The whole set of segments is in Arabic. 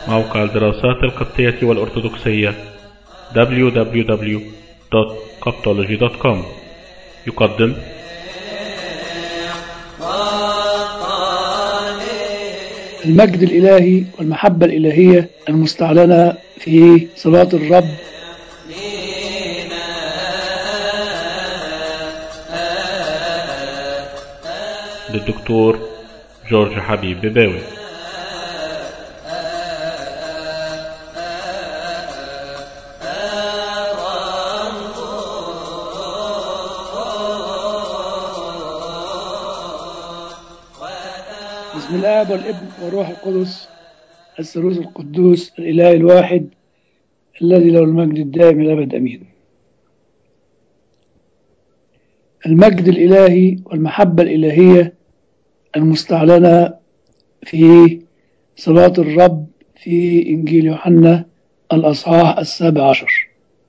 موقع الدراسات القبطية والأرثوذكسية www.coptology.com يقدم المجد الإلهي والمحبة الإلهية المستعلنة في صلاة الرب للدكتور جورج حبيب بباوي. بسم الآب والابن والروح القدس الثالوث القدوس الإله الواحد الذي له المجد الدائم إلى الأبد أمين. المجد الإلهي والمحبة الإلهية المستعلنة في صلاة الرب في إنجيل يوحنا الأصحاح 17.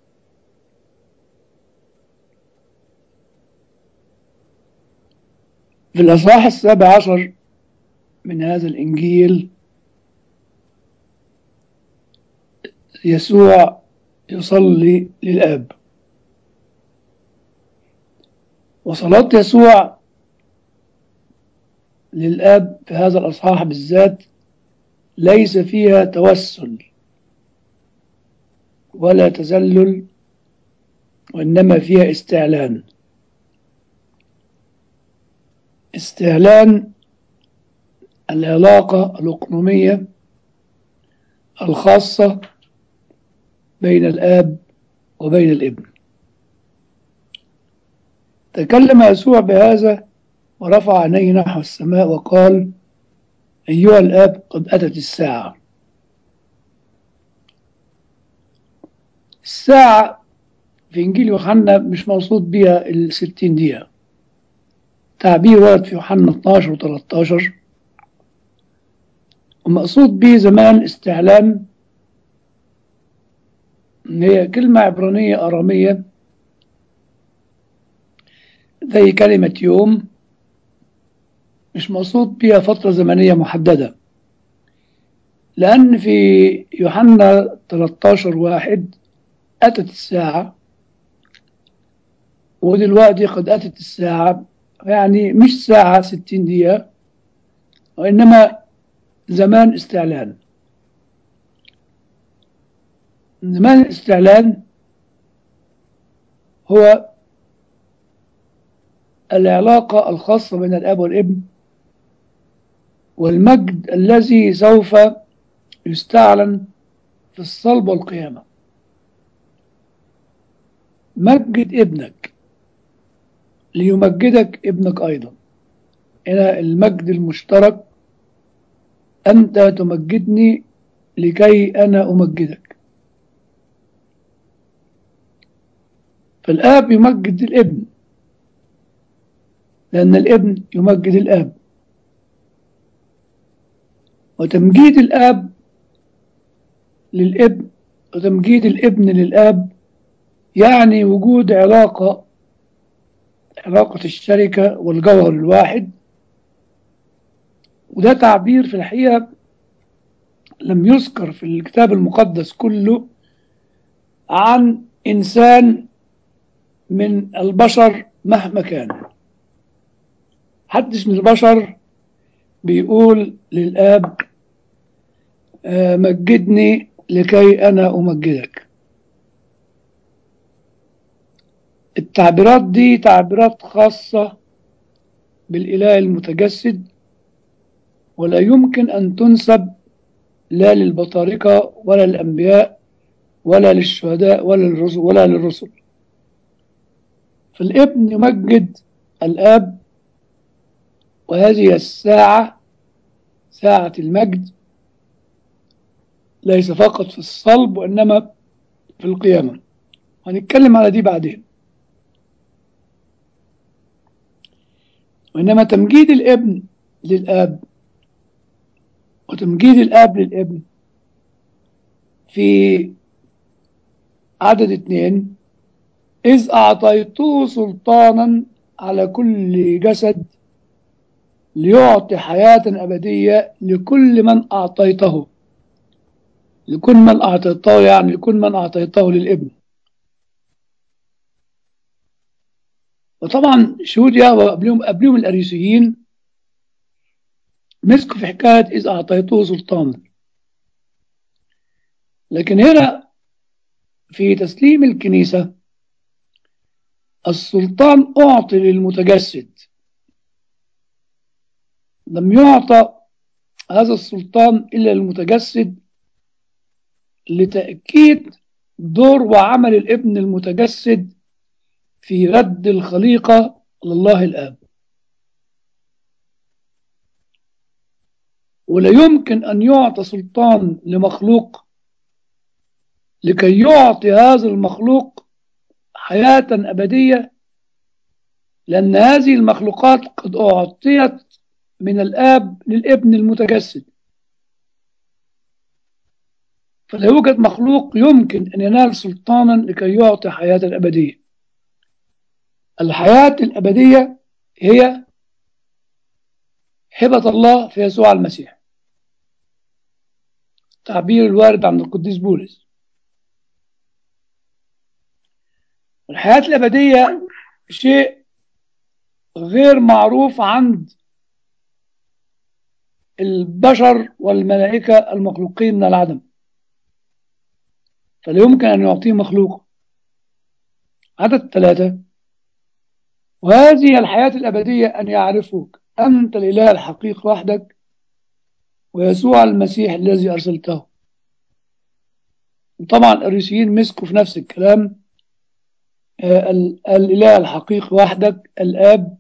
في الأصحاح 17 من هذا الإنجيل يسوع يصلي للآب، وصلاة يسوع للآب في هذا الأصحاح بالذات ليس فيها توسل ولا تذلل، وإنما فيها استعلان العلاقة الأقنومية الخاصة بين الآب وبين الابن. تكلم يسوع بهذا ورفع عينيه نحو السماء وقال: أيها الآب، قد أتت الساعة. الساعة في إنجيل يوحنا مش مقصود بها 60 دقيقة، تعبير ورد في يوحنا 12 و 13، ومقصود به زمان استعلام، هي كلمة عبرانية أرامية زي كلمة يوم، مش مقصود بها فترة زمنية محددة، لأن في يوحنا 13:1 أتت الساعة، ودلوقتي قد أتت الساعة، يعني مش ساعة 60 دقيقة، وإنما زمان استعلان. زمان الاستعلان هو العلاقة الخاصة بين الأب والابن، والمجد الذي سوف يستعلن في الصلب والقيامة. مجد ابنك ليمجدك ابنك أيضا. هنا المجد المشترك: أنت تمجدني لكي أنا أمجدك. فالآب يمجد الابن لأن الابن يمجد الآب، وتمجيد الآب للابن وتمجيد الابن للآب يعني وجود علاقة الشركة والجوهر الواحد. وده تعبير في الحقيقة لم يذكر في الكتاب المقدس كله عن إنسان من البشر مهما كان. محدش من البشر بيقول للآب مجدني لكي أنا أمجدك. التعبيرات دي تعبيرات خاصة بالإله المتجسد، ولا يمكن أن تنسب لا للبطاركة ولا للأنبياء ولا للشهداء ولا للرسل. فالابن يمجد الآب، وهذه الساعة ساعة المجد، ليس فقط في الصلب وإنما في القيامة، هنتكلم على دي بعدين. وإنما تمجيد الابن للآب وتمجيد الآب للابن في عدد 2: إذ أعطيته سلطانا على كل جسد ليعطي حياة أبدية لكل من أعطيته. لكل من أعطيته، يعني لكل من أعطيته للابن. وطبعا شهود يهوه قبلهم الأريسيين مسكوا في حكاية إذ أعطيته سلطان. لكن هنا في تسليم الكنيسة السلطان أعطي للمتجسد، لم يعطى هذا السلطان إلا للمتجسد لتأكيد دور وعمل الابن المتجسد في رد الخليقة لله الآب. ولا يمكن أن يعطى سلطان لمخلوق لكي يعطي هذا المخلوق حياة أبدية، لأن هذه المخلوقات قد أعطيت من الآب للابن المتجسد. فلا يوجد مخلوق يمكن أن ينال سلطانا لكي يعطي حياة أبدية. الحياة الأبدية هي هبة الله في يسوع المسيح، تعبير الوارد عن القديس بولس. الحياة الأبدية شيء غير معروف عند البشر والملائكة المخلوقين من العدم، فلا يمكن أن يعطيه مخلوق. عدد 3: وهذه الحياة الأبدية أن يعرفوك أنت الإله الحقيقي وحدك ويسوع المسيح الذي أرسلته. طبعا الأريسيين مسكوا في نفس الكلام، الإله الحقيقي وحدك الآب،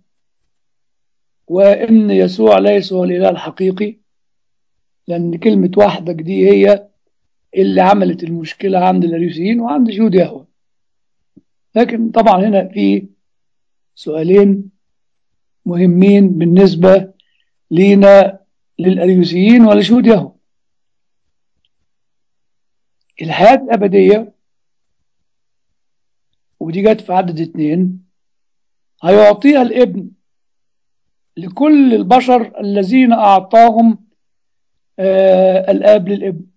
وإن يسوع ليس هو الإله الحقيقي، لأن كلمة وحدك دي هي اللي عملت المشكلة عند الأريسيين وعند شهود يهوه. لكن طبعا هنا في سؤالين مهمين بالنسبة لنا للأريوسيين ولشهود يهوه. الحياة الأبدية، ودي جت في عدد 2، هيعطيها الابن لكل البشر الذين أعطاهم الآب للابن.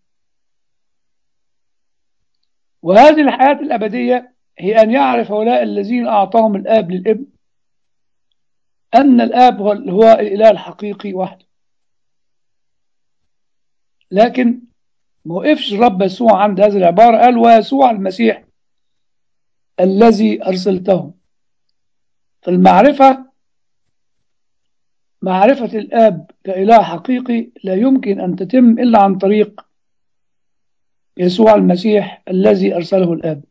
وهذه الحياة الأبدية هي أن يعرف هؤلاء الذين أعطاهم الآب للابن أن الآب هو الإله الحقيقي وحده. لكن ما وقفش الرب يسوع عند هذه العبارة، قال ويسوع المسيح الذي أرسلته. فالمعرفة، معرفة الآب كإله حقيقي، لا يمكن أن تتم إلا عن طريق يسوع المسيح الذي أرسله الآب.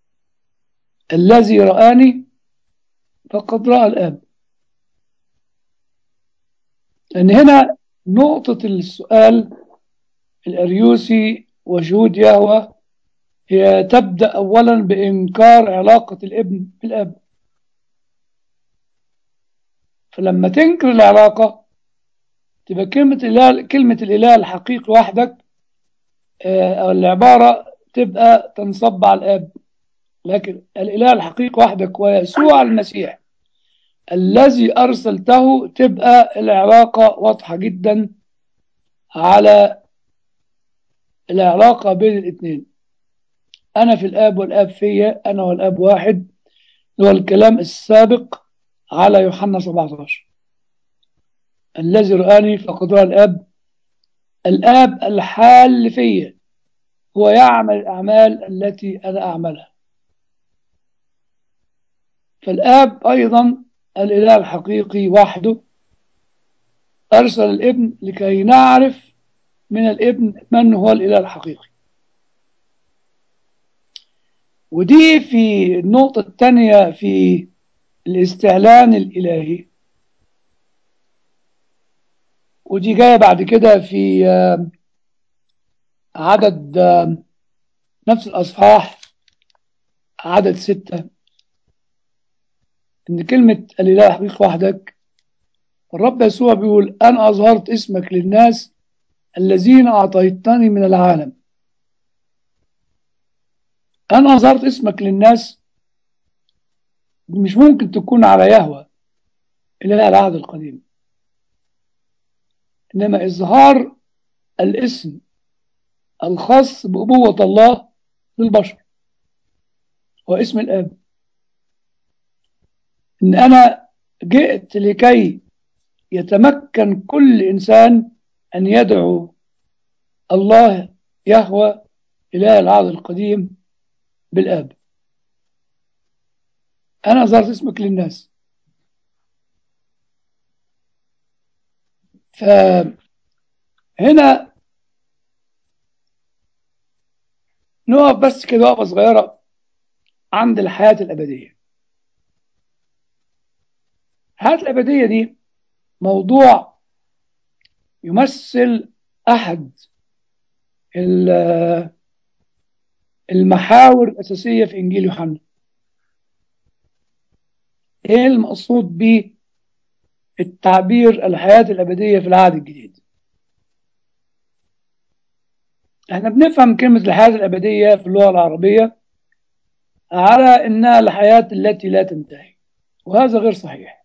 الذي رآني فقد رأى الآب. لأن هنا نقطة السؤال الأريوسي وشهود يهوه هي تبدأ أولا بإنكار علاقة الابن بالآب. فلما تنكر العلاقة تبقى كلمة الإله الحقيقي وحدك أو العبارة تبقى تنصب على الآب. لكن الإله الحقيقي وحدك ويسوع المسيح الذي أرسلته تبقى العلاقة واضحة جدا على العلاقة بين الاثنين. أنا في الآب والآب فيا، أنا والآب واحد، هو الكلام السابق على يوحنا 17. الذي رآني فقد رأى الآب. الآب الحال فيا هو يعمل الأعمال التي أنا أعملها. فالآب أيضا الإله الحقيقي وحده أرسل الابن لكي نعرف من الابن من هو الإله الحقيقي. ودي في النقطة الثانية في الاستعلان الإلهي، ودي جاية بعد كده في عدد نفس الأصحاح عدد 6، إن كلمة الإله الحقيقي وحدك الرب يسوع بيقول أنا أظهرت اسمك للناس الذين أعطيتني من العالم. أنا أظهرت اسمك للناس مش ممكن تكون على يهوه إلى العهد القديم، إنما إظهار الاسم الخاص بأبوة الله للبشر، هو اسم الآب. إن أنا جئت لكي يتمكن كل إنسان أن يدعو الله يهوى إله العهد القديم بالآب. أنا أظهرت اسمك للناس. فهنا نقف بس كده وقفة صغيرة عند الحياة الأبدية. الحياة الأبدية دي موضوع يمثل أحد المحاور الأساسية في إنجيل يوحنا. إيه المقصود بالتعبير الحياة الأبدية في العهد الجديد؟ احنا بنفهم كلمة الحياة الأبدية في اللغة العربية على إنها الحياة التي لا تنتهي، وهذا غير صحيح.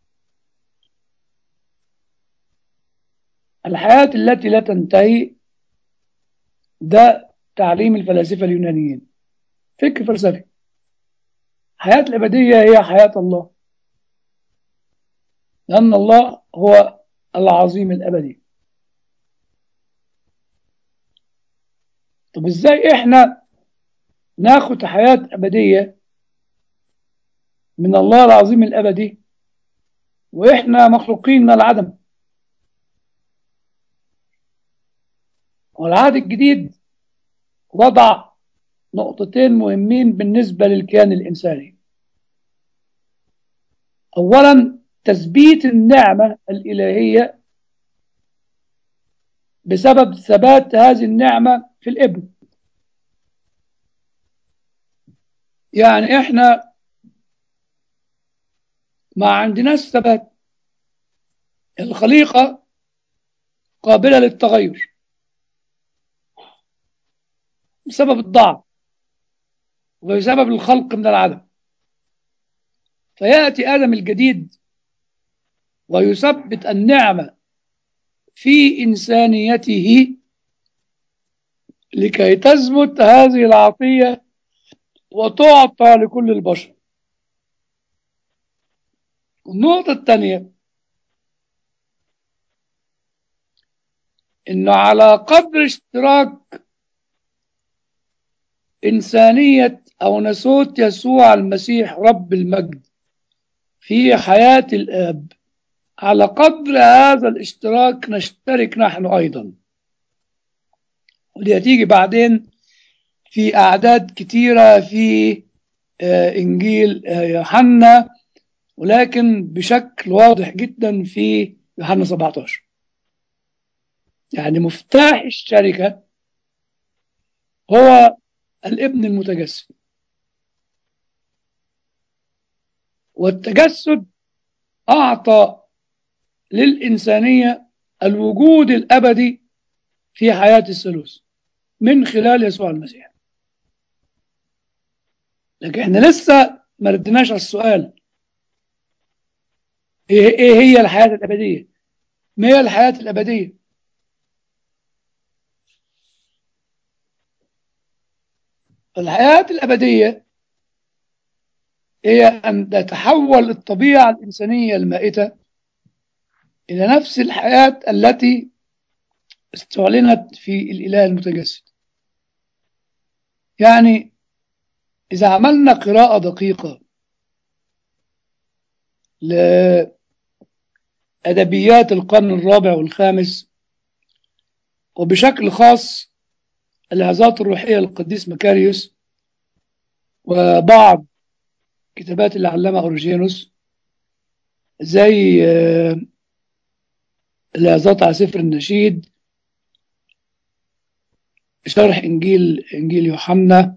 الحياة التي لا تنتهي ده تعليم الفلاسفة اليونانيين، فكر فلسفي. الحياة الأبدية هي حياة الله، لأن الله هو العظيم الأبدي. طب إزاي إحنا ناخد حياة أبدية من الله العظيم الأبدي وإحنا مخلوقين من العدم؟ والعهد الجديد وضع نقطتين مهمين بالنسبة للكيان الإنساني. أولا، تثبيت النعمة الإلهية بسبب ثبات هذه النعمة في الابن. يعني إحنا ما عندناش ثبات، الخليقة قابلة للتغير بسبب الضعف وبسبب الخلق من العدم. فيأتي آدم الجديد ويثبت النعمة في إنسانيته لكي تثبت هذه العطية وتعطى لكل البشر. النقطة الثانية، إنه على قدر اشتراك إنسانية أو ناسوت يسوع المسيح رب المجد في حياة الآب، على قدر هذا الاشتراك نشترك نحن أيضا. ودي هتيجي بعدين في أعداد كتيرة في إنجيل يوحنا، ولكن بشكل واضح جدا في يوحنا 17. يعني مفتاح الشركة هو الابن المتجسد، والتجسد أعطى للإنسانية الوجود الأبدي في حياة الثالوث من خلال يسوع المسيح. لكن احنا لسه ما ردناش على السؤال، ايه هي الحياة الأبدية؟ ما هي الحياة الأبدية؟ الحياة الأبدية هي أن تتحول الطبيعة الإنسانية المائتة إلى نفس الحياة التي استعلنت في الإله المتجسد. يعني إذا عملنا قراءة دقيقة لأدبيات القرن الرابع والخامس، وبشكل خاص العظات الروحية للقديس مكاريوس وبعض كتابات العلامة أورجينوس، زي العظات على سفر النشيد، شرح إنجيل يوحنا،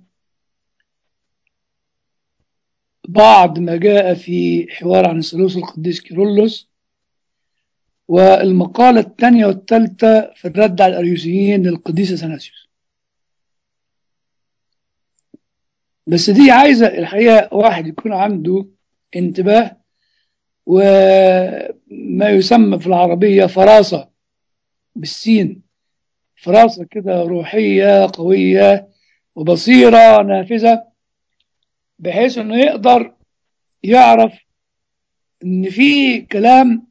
بعض ما جاء في حوار عن الثالوث القديس كيرلس، والمقالة الثانية والثالثة في الرد على الأريوسيين للقديس اثناسيوس. بس دي عايزة الحقيقة واحد يكون عنده انتباه وما يسمى في العربية فراسة بالسين، فراسة كده روحية قوية وبصيرة نافذة، بحيث انه يقدر يعرف ان في كلام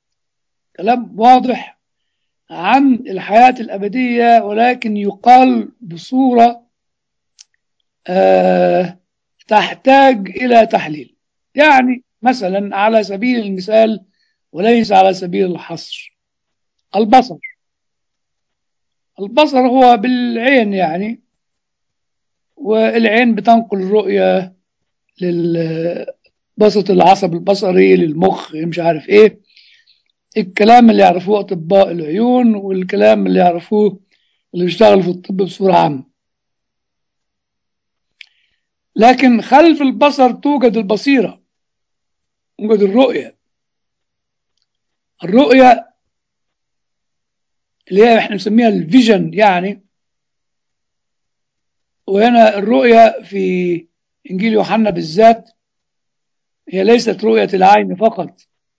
واضح عن الحياة الأبدية، ولكن يقال بصورة تحتاج إلى تحليل. يعني مثلا على سبيل المثال وليس على سبيل الحصر، البصر. البصر هو بالعين يعني، والعين بتنقل الرؤية للبسط العصب البصري للمخ، مش عارف ايه الكلام اللي يعرفوه أطباء العيون، والكلام اللي يعرفوه اللي بيشتغلوا في الطب بصورة عامة. لكن خلف البصر توجد البصيرة، توجد الرؤية. الرؤية اللي هي احنا بنسميها الفيجن يعني. وهنا الرؤية في إنجيل يوحنا بالذات هي ليست رؤية العين فقط،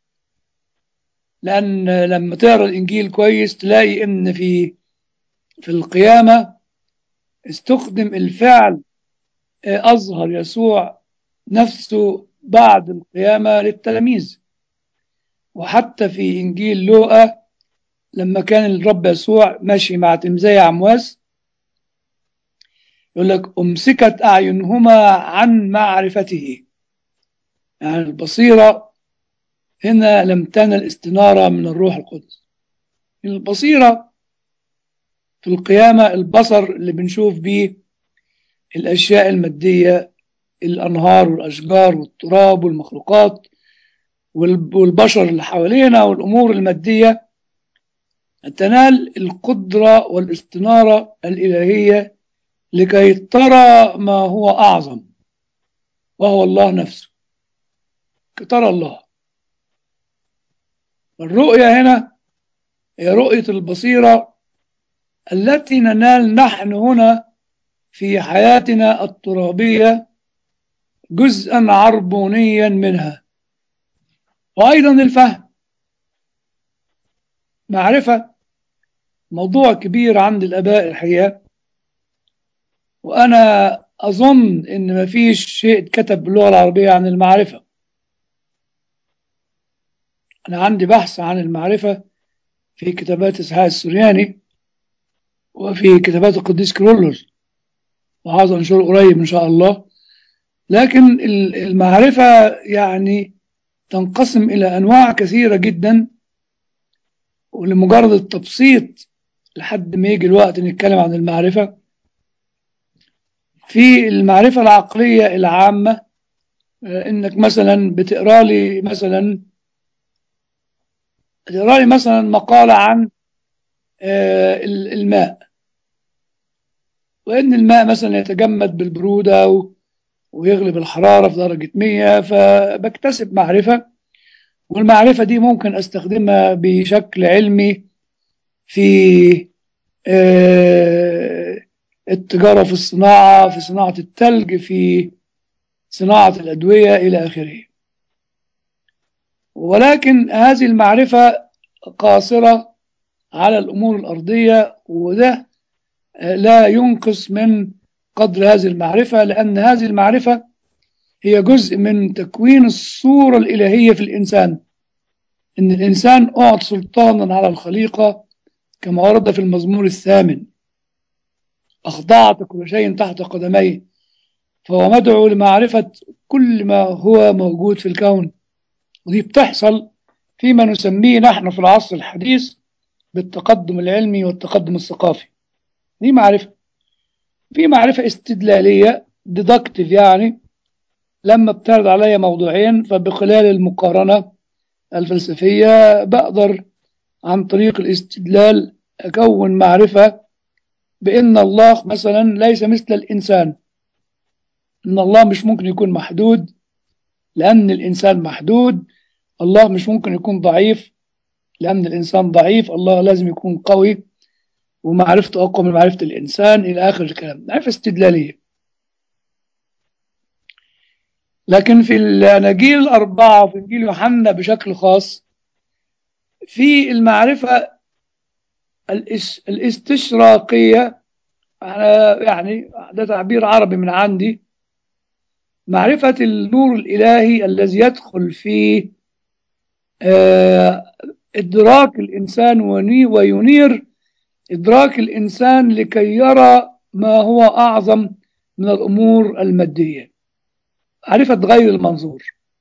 لأن لما تقرأ الإنجيل كويس تلاقي إن في القيامة استخدم الفعل، أظهر يسوع نفسه بعد القيامة للتلاميذ. وحتى في إنجيل لوقا لما كان الرب يسوع ماشي مع تلميذي عمواس يقول لك أمسكت أعينهما عن معرفته. يعني البصيرة هنا لم تنل استنارة من الروح القدس. البصيرة في القيامة البصر اللي بنشوف بيه الأشياء المادية، الأنهار والأشجار والتراب والمخلوقات والبشر اللي حوالينا والأمور المادية، تنال القدرة والاستنارة الإلهية لكي ترى ما هو أعظم، وهو الله نفسه. ترى الله. الرؤية هنا هي رؤية البصيرة التي ننال نحن هنا في حياتنا الترابية جزءا عربونيا منها. وأيضا الفهم، معرفة، موضوع كبير عند الآباء الحقيقة. وأنا أظن إن مفيش شيء اتكتب باللغة العربية عن المعرفة. أنا عندي بحث عن المعرفة في كتابات إسحاق السورياني وفي كتابات القديس كيرلس، وعاوز أنشر قريب إن شاء الله. لكن المعرفة يعني تنقسم إلى أنواع كثيرة جدا، ولمجرد التبسيط لحد ما يجي الوقت نتكلم عن المعرفة. في المعرفة العقلية العامة، إنك مثلا بتقرأ لي مثلا مقالة عن الماء، وإن الماء مثلا يتجمد بالبرودة ويغلب الحرارة في درجة 100، فبكتسب معرفة. والمعرفة دي ممكن أستخدمها بشكل علمي في التجارة، في الصناعة، في صناعة الثلج، في صناعة الأدوية إلى آخره. ولكن هذه المعرفة قاصرة على الأمور الأرضية، وده لا ينقص من قدر هذه المعرفة، لأن هذه المعرفة هي جزء من تكوين الصورة الإلهية في الإنسان. إن الإنسان أعطى سلطانا على الخليقة كما ورد في المزمور 8: أخضعت كل شيء تحت قدمي. فهو مدعو لمعرفة كل ما هو موجود في الكون. ودي بتحصل فيما نسميه نحن في العصر الحديث بالتقدم العلمي والتقدم الثقافي. دي معرفة. في معرفة استدلالية ديدكتيف، يعني لما بتعرض عليا موضوعين فبخلال المقارنة الفلسفية بقدر عن طريق الاستدلال أكون معرفة بأن الله مثلا ليس مثل الإنسان. إن الله مش ممكن يكون محدود لأن الإنسان محدود. الله مش ممكن يكون ضعيف لأن الإنسان ضعيف. الله لازم يكون قوي ومعرفته أقوى من معرفة الإنسان إلى آخر الكلام. معرفة استدلالية. لكن في الأناجيل الأربعة وفي إنجيل يوحنا بشكل خاص في المعرفة الاستشراقية، يعني ده تعبير عربي من عندي، معرفة النور الإلهي الذي يدخل في إدراك الإنسان وينير إدراك الإنسان لكي يرى ما هو أعظم من الأمور المادية، معرفة غير المنظور.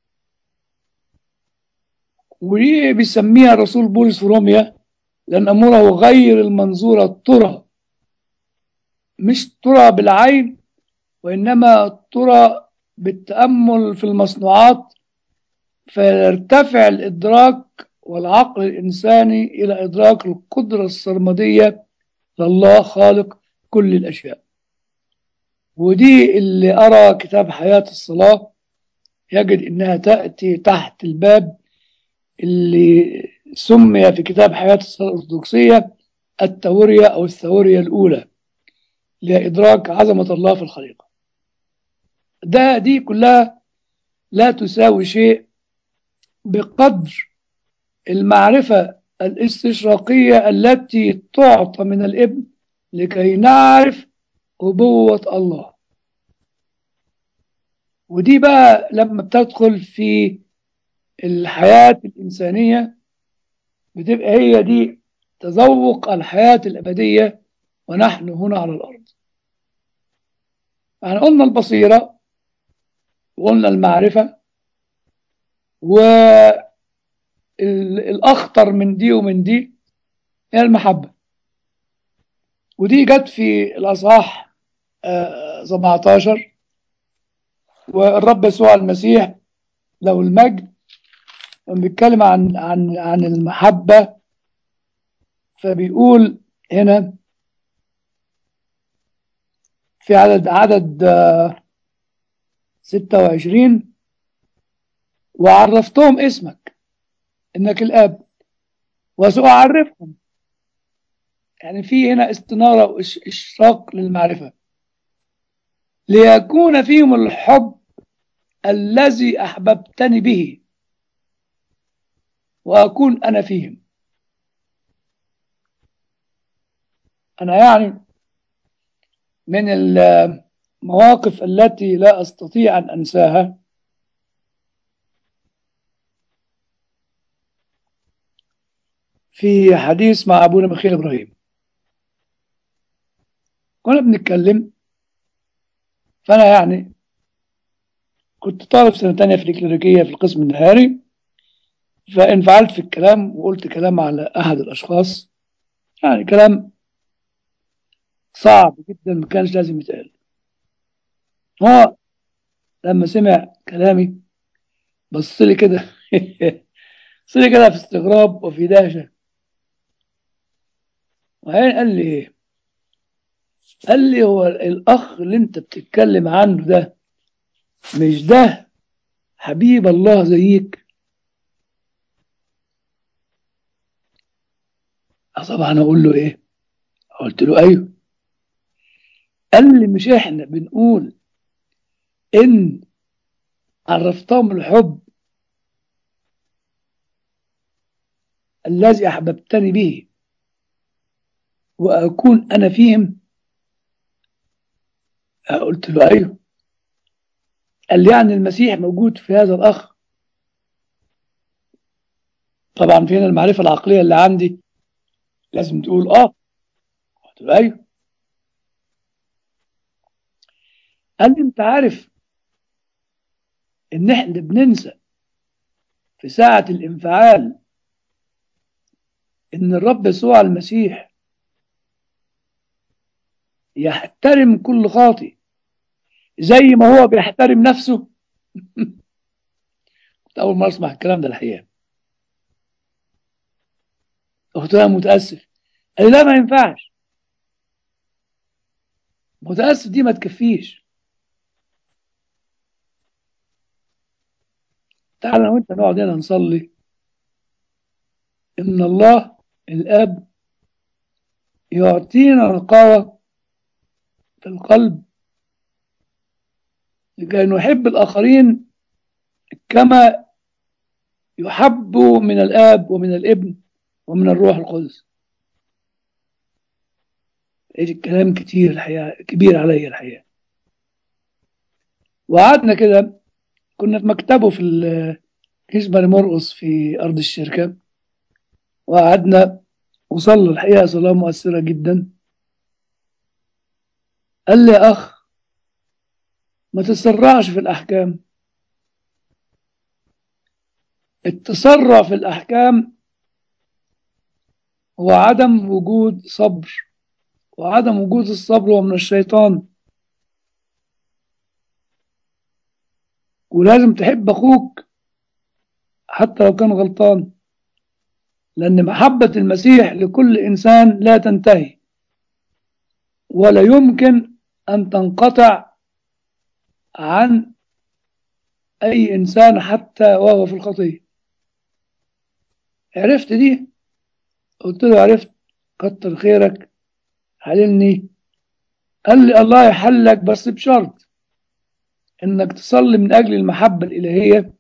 ودي بيسميها الرسول بولس في روميا، لأن أموره غير المنظورة ترى، مش ترى بالعين، وإنما ترى بالتأمل في المصنوعات، فيرتفع الإدراك والعقل الإنساني إلى إدراك القدرة السرمدية لله خالق كل الأشياء. ودي اللي أرى كتاب حياة الصلاة يجد إنها تأتي تحت الباب اللي سمي في كتاب حياة الصلاة الأرثوذكسية التورية أو الثورية الأولى، لإدراك عظمة الله في الخليقة. دي كلها لا تساوي شيء بقدر المعرفة الاستشراقية التي تعطى من الابن لكي نعرف أبوة الله. ودي بقى لما بتدخل في الحياة الإنسانية بتبقى هي دي تذوق الحياة الأبدية ونحن هنا على الأرض. يعني قلنا البصيرة وقلنا المعرفة، والأخطر من دي ومن دي هي المحبة. ودي جت في الأصحاح 17، والرب يسوع المسيح له المجد لما بيتكلم عن المحبة، فبيقول هنا في عدد 26: وعرفتهم اسمك إنك الآب وسأعرفهم. يعني في هنا استنارة وإشراق للمعرفة، ليكون فيهم الحب الذي أحببتني به وأكون أنا فيهم. أنا يعني من المواقف التي لا أستطيع أن أنساها في حديث مع أبونا ميخائيل إبراهيم. كنا بنتكلم، فأنا يعني كنت طالب سنة تانية في الإكليريكية في القسم النهاري، فانفعلت في الكلام وقلت كلام على أحد الأشخاص، يعني كلام صعب جدا ما كانش لازم يتقال. هو لما سمع كلامي بص لي كده بص لي كده في استغراب وفي دهشة، وبعدين قال لي إيه؟ قال لي هو الأخ اللي أنت بتتكلم عنه ده مش ده حبيب الله زيك؟ طبعا أقول له إيه؟ قلت له أيوه. قال لي مش إحنا بنقول إن عرفتهم الحب الذي أحببتني به وأكون أنا فيهم؟ قلت له أيوه. قال لي يعني المسيح موجود في هذا الأخ؟ طبعا فين المعرفة العقلية اللي عندي لازم تقول قلت له أيوه. قال لي أنت عارف إن إحنا بننسى في ساعة الانفعال إن الرب يسوع المسيح يحترم كل خاطئ زي ما هو بيحترم نفسه. كنت أول مرة أسمع الكلام ده الحقيقة. قلت له أنا متأسف. قال لي لا ما ينفعش، متأسف دي ما تكفيش. تعال أنا وأنت نقعد هنا نصلي إن الله الآب يعطينا نقاوة في القلب لكي نحب الآخرين كما يحب من الآب ومن الابن ومن الروح القدس. الكلام كتير الحقيقة، كبير عليا الحقيقة. وقعدنا كده، كنا في مكتبه في كنيسة ماري مرقص في أرض الشركة، وقعدنا وصلى الحقيقة صلاة مؤثرة جدا. قال لي يا أخ ما تتسرعش في الأحكام. التسرع في الأحكام هو عدم وجود صبر، وعدم وجود الصبر هو من الشيطان. ولازم تحب أخوك حتى لو كان غلطان، لأن محبة المسيح لكل إنسان لا تنتهي، ولا يمكن أن تنقطع عن أي إنسان حتى وهو في الخطية. عرفت دي؟ قلت له عرفت، كتر خيرك حللني. قال لي الله يحلك بس بشرط إنك تصلي من أجل المحبة الإلهية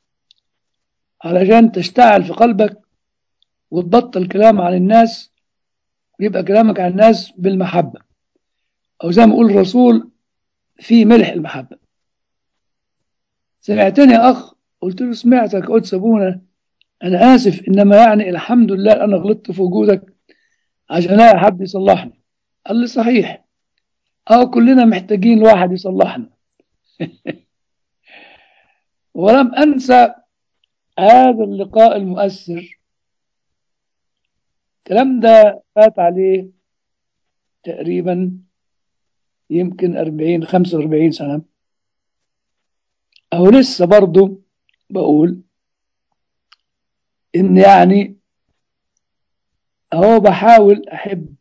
علشان تشتعل في قلبك وتبطل كلام عن الناس، ويبقى كلامك عن الناس بالمحبة، أو زي ما يقول الرسول في ملح المحبة. سمعتني يا أخ؟ قلت له سمعتك. قلت سابونا أنا آسف، إنما يعني الحمد لله أنا غلطت في وجودك عشان ألاقي حد يصلحني. قال لي صحيح، كلنا محتاجين واحد يصلحنا. ولم أنسى هذا اللقاء المؤثر. الكلام ده فات عليه تقريبا يمكن 45 سنة، أو لسه برضه بقول إن يعني أهو بحاول أحب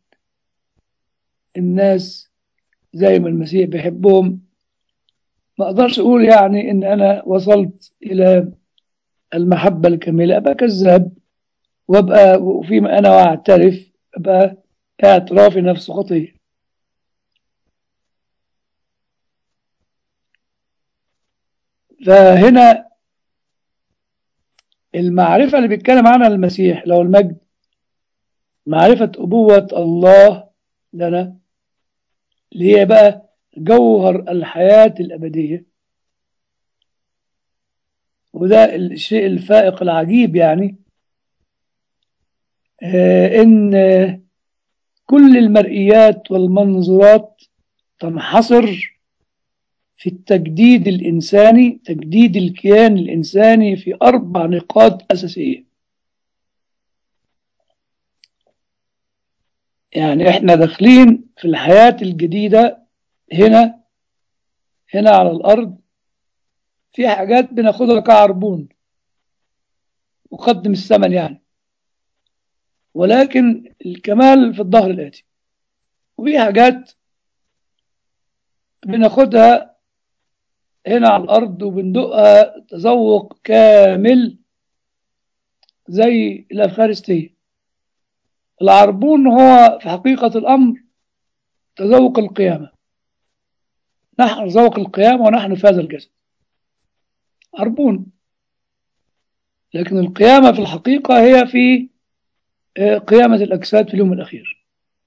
الناس زي ما المسيح بيحبهم. ما أقدرش أقول يعني إن أنا وصلت إلى المحبة الكاملة، أبقى كذاب، وأبقى وفيما أنا وأعترف أبقى اعترافي نفسه خطية. فهنا المعرفة اللي بيتكلم عنها المسيح له المجد، معرفة أبوة الله لنا، اللي هي بقى جوهر الحياة الأبدية. وده الشيء الفائق العجيب يعني، إن كل المرئيات والمنظورات تنحصر في التجديد الإنساني، تجديد الكيان الإنساني في 4 نقاط أساسية. يعني إحنا داخلين في الحياة الجديدة هنا على الأرض، في حاجات بناخدها كعربون مقدم الثمن يعني، ولكن الكمال في الظهر الآتي. وفي حاجات بناخدها هنا على الأرض وبندقها تذوق كامل زي الأفخارستية. العربون هو في حقيقة الأمر تذوق القيامة. نحن نذوق القيامة ونحن في هذا الجسد عربون، لكن القيامة في الحقيقة هي في قيامة الأجساد في اليوم الأخير.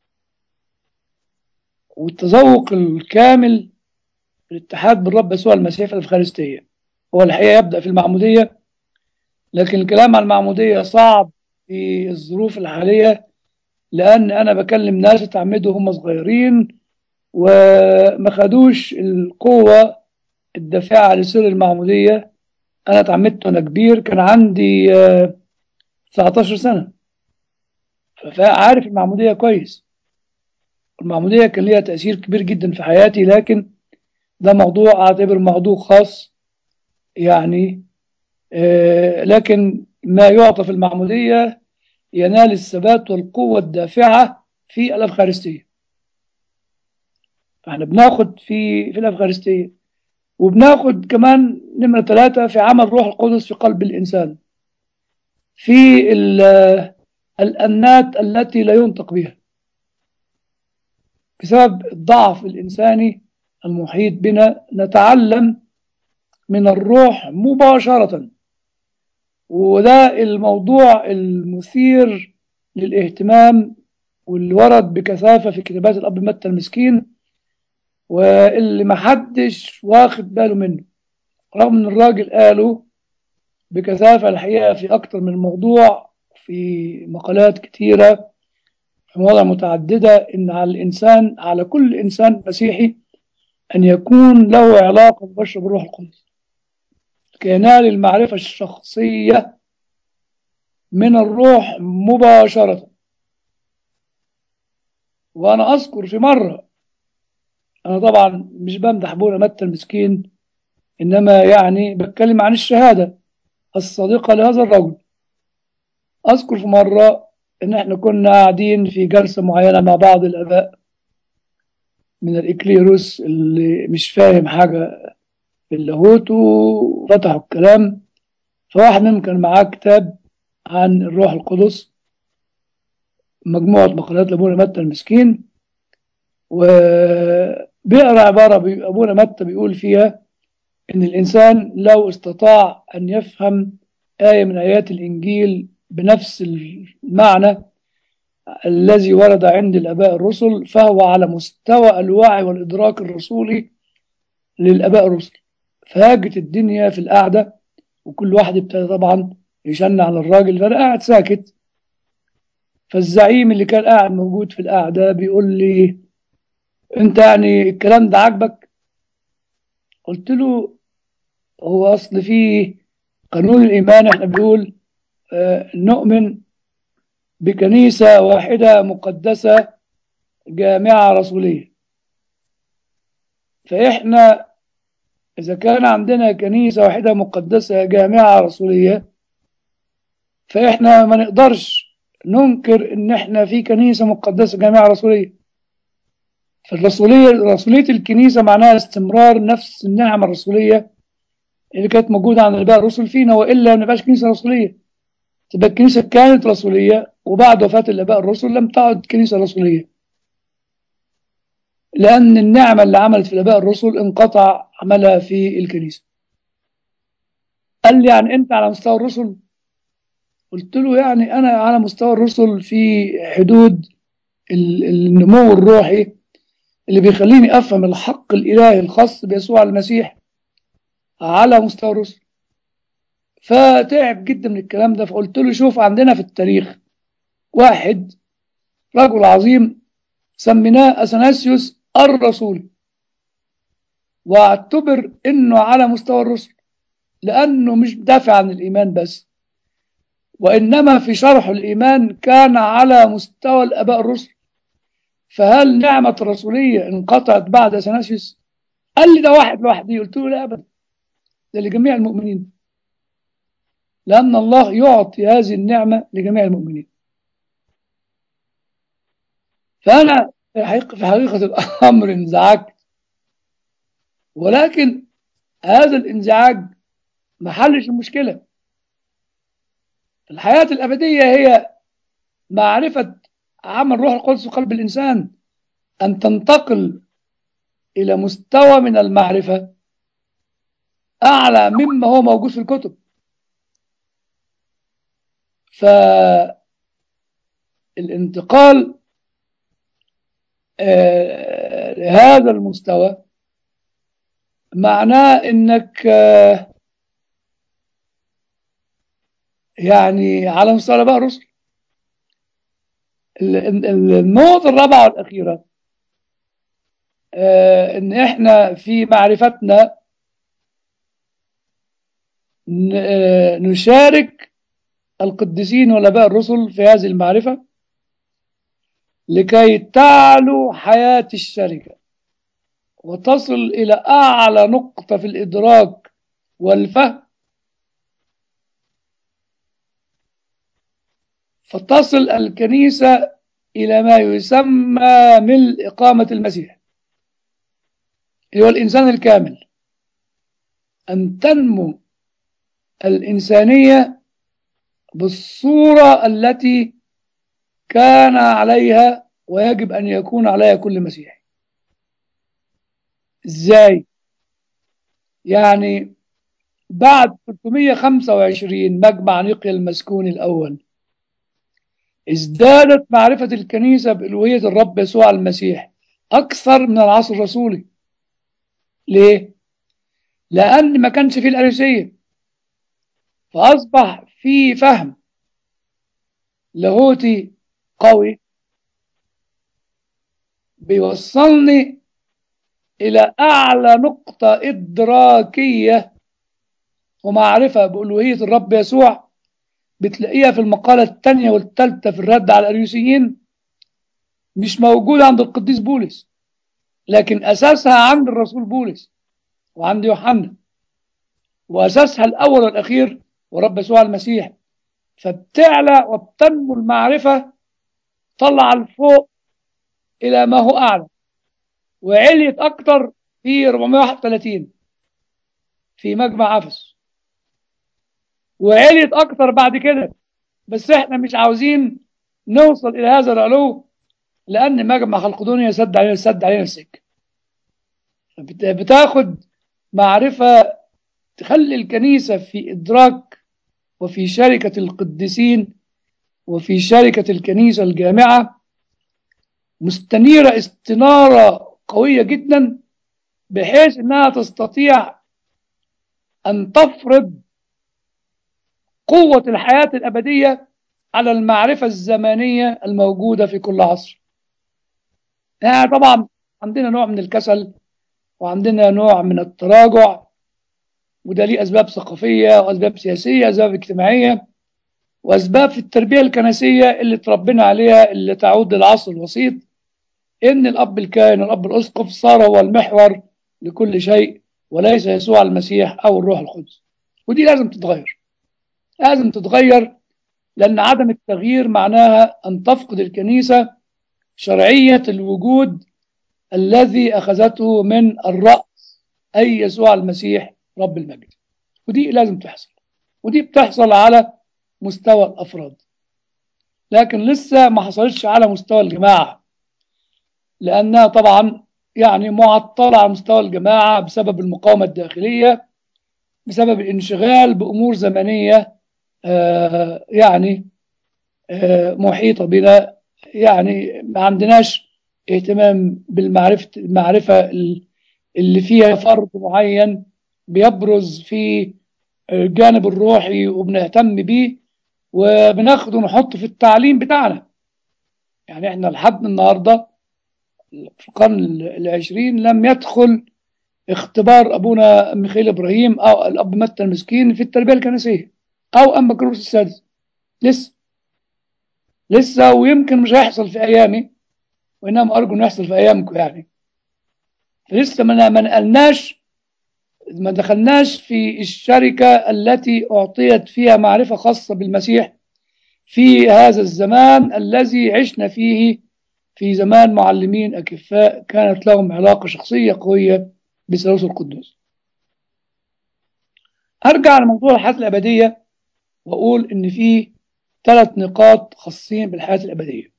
والتذوق الكامل الاتحاد بالرب يسوع المسيح في الأفخارستية هو الحقيقة يبدأ في المعمودية، لكن الكلام عن المعمودية صعب في الظروف الحالية، لأن أنا بكلم ناس اتعمدوا هم صغيرين وما خدوش القوة الدافعة لسر المعمودية. أنا اتعمدت وأنا كبير، كان عندي 19 سنة، فعارف المعمودية كويس. المعمودية كان ليها تأثير كبير جدا في حياتي، لكن ده موضوع أعتبر موضوع خاص يعني. لكن ما يعطى في المعمودية ينال الثبات والقوة الدافعة في الأفخارستية. فاحنا بناخد في الأفخارستية، وبناخد كمان نمرة 3 في عمل روح القدس في قلب الإنسان، في الأنات التي لا ينطق بها بسبب الضعف الإنساني المحيط بنا. نتعلم من الروح مباشرة، وده الموضوع المثير للاهتمام واللي ورد بكثافة في كتابات الأب متى المسكين، واللي محدش واخد باله منه، رغم إن الراجل قاله بكثافة الحقيقة في أكتر من موضوع، في مقالات كتيرة في مواضع متعددة، إن على الإنسان، على كل إنسان مسيحي، أن يكون له علاقة مباشرة بالروح القدس كي ينال المعرفة الشخصية من الروح مباشرة. وأنا أذكر في مرة، أنا طبعا مش بمدح أبونا متى المسكين، إنما يعني بتكلم عن الشهادة الصادقة لهذا الرجل. أذكر في مرة إن إحنا كنا قاعدين في جلسة معينة مع بعض الآباء من الإكليروس اللي مش فاهم حاجة في اللاهوت، وفتحوا الكلام، فواحد منهم كان معاه كتاب عن الروح القدس، مجموعة مقالات لأبونا متى المسكين، وبيقرأ عبارة أبونا متى بيقول فيها إن الإنسان لو استطاع أن يفهم آية من آيات الإنجيل بنفس المعنى الذي ورد عند الآباء الرسل، فهو على مستوى الوعي والإدراك الرسولي للآباء الرسل. فهاجت الدنيا في القعدة، وكل واحد ابتدى طبعا يشن على الراجل، فأنا قاعد ساكت. فالزعيم اللي كان قاعد موجود في القعدة بيقول لي: أنت يعني الكلام ده عاجبك؟ قلت له: هو أصل في قانون الإيمان إحنا بنقول نؤمن بكنيسة واحدة مقدسة جامعة رسولية، فإحنا إذا كان عندنا كنيسة واحدة مقدسة جامعة رسولية، فإحنا ما نقدرش ننكر إن إحنا في كنيسة مقدسة جامعة رسولية. رسولية الكنيسة معناها استمرار نفس النعمة الرسولية اللي كانت موجودة عند الآباء الرسل فينا، وإلا ما نبقاش كنيسة رسولية. تبقى الكنيسة كانت رسولية، وبعد وفاة الآباء الرسل لم تعد كنيسة رسولية، لأن النعمة اللي عملت في الآباء الرسل انقطع عملها في الكنيسة. قال لي: يعني أنت على مستوى الرسل؟ قلت له: يعني أنا على مستوى الرسل في حدود النمو الروحي اللي بيخليني أفهم الحق الإلهي الخاص بيسوع المسيح على مستوى الرسل. فتعب جدا من الكلام ده. فقلت له: شوف، عندنا في التاريخ واحد رجل عظيم سميناه أثناسيوس الرسول، واعتبر انه على مستوى الرسل، لانه مش دافع عن الايمان بس، وانما في شرح الايمان كان على مستوى الاباء الرسل. فهل نعمة الرسولية انقطعت بعد أثناسيوس؟ قال لي: ده واحد لوحده. قلت له: لا ابدا، ده لجميع المؤمنين، لان الله يعطي هذه النعمة لجميع المؤمنين. فانا في حقيقة الامر انزعجت، ولكن هذا الانزعاج ما حلش المشكلة. الحياة الأبدية هي معرفة عمل روح القدس في قلب الإنسان، أن تنتقل إلى مستوى من المعرفة أعلى مما هو موجود في الكتب. فالانتقال لهذا المستوى معناه أنك يعني على مستوى بقى الرسل. النقطة الرابعة والأخيرة أن إحنا في معرفتنا نشارك القديسين والآباء الرسل في هذه المعرفة لكي تعلو حياة الشركة وتصل إلى أعلى نقطة في الإدراك والفهم، فتصل الكنيسة إلى ما يسمى ملء إقامة المسيح، هو الإنسان الكامل. أن تنمو الإنسانية بالصورة التي كان عليها ويجب أن يكون عليها كل مسيحي. إزاي؟ يعني بعد 325 مجمع نيقيا المسكون الأول ازدادت معرفة الكنيسة بألوهية الرب يسوع المسيح أكثر من العصر الرسولي. ليه؟ لأن ما كانش فيه الأريوسية، فأصبح في فهم لاهوتي قوي بيوصلني إلى أعلى نقطة إدراكية ومعرفة بألوهية الرب يسوع، بتلاقيها في المقالة الثانية والثالثة في الرد على الأريوسيين، مش موجودة عند القديس بولس، لكن أساسها عند الرسول بولس وعند يوحنا، وأساسها الأول والأخير ورب يسوع المسيح. فبتعلى وبتنمو المعرفة، طلع لفوق إلى ما هو أعلى، وعليت أكتر في 431 في مجمع أفس، وعليت أكتر بعد كده، بس إحنا مش عاوزين نوصل إلى هذا العلو، لأن مجمع خلقدونيا سد علينا السكة. بتاخد معرفة تخلي الكنيسة في إدراك وفي شركة القديسين وفي شركة الكنيسة الجامعة، مستنيرة استنارة قوية جدا، بحيث أنها تستطيع أن تفرض قوة الحياة الأبدية على المعرفة الزمانية الموجودة في كل عصر. يعني طبعا عندنا نوع من الكسل، وعندنا نوع من التراجع، وده ليه أسباب ثقافية وأسباب سياسية وأسباب اجتماعية وأسباب في التربية الكنسية اللي تربينا عليها، اللي تعود للعصر الوسيط، إن الأب الكاهن والأب الأسقف صار هو المحور لكل شيء، وليس يسوع المسيح أو الروح القدس. ودي لازم تتغير، لازم تتغير، لأن عدم التغيير معناها أن تفقد الكنيسة شرعية الوجود الذي أخذته من الرأس، أي يسوع المسيح رب المجد. ودي لازم تحصل، ودي بتحصل على مستوى الأفراد، لكن لسه ما حصلتش على مستوى الجماعة، لأنها طبعا يعني معطلة على مستوى الجماعة بسبب المقاومة الداخلية، بسبب الانشغال بأمور زمنية يعني محيطة بنا. يعني ما عندناش اهتمام المعرفة اللي فيها فرد معين بيبرز في الجانب الروحي وبنهتم بيه وبناخده ونحطه في التعليم بتاعنا. يعني احنا لحد النهاردة في القرن العشرين لم يدخل اختبار أبونا ميخائيل إبراهيم أو الأب متى المسكين في التربية الكنسية أو أنبا كروس السادس، لسه ويمكن مش هيحصل في أيامي، وإنما أرجو إنه يحصل في أيامكم. يعني لسه ما نقلناش، ما دخلناش في الشركة التي أعطيت فيها معرفة خاصة بالمسيح في هذا الزمان الذي عشنا فيه، في زمان معلمين أكفاء كانت لهم علاقة شخصية قوية بثالوث القدوس. أرجع لموضوع الحياة الأبدية وأقول إن في 3 نقاط خاصين بالحياة الأبدية.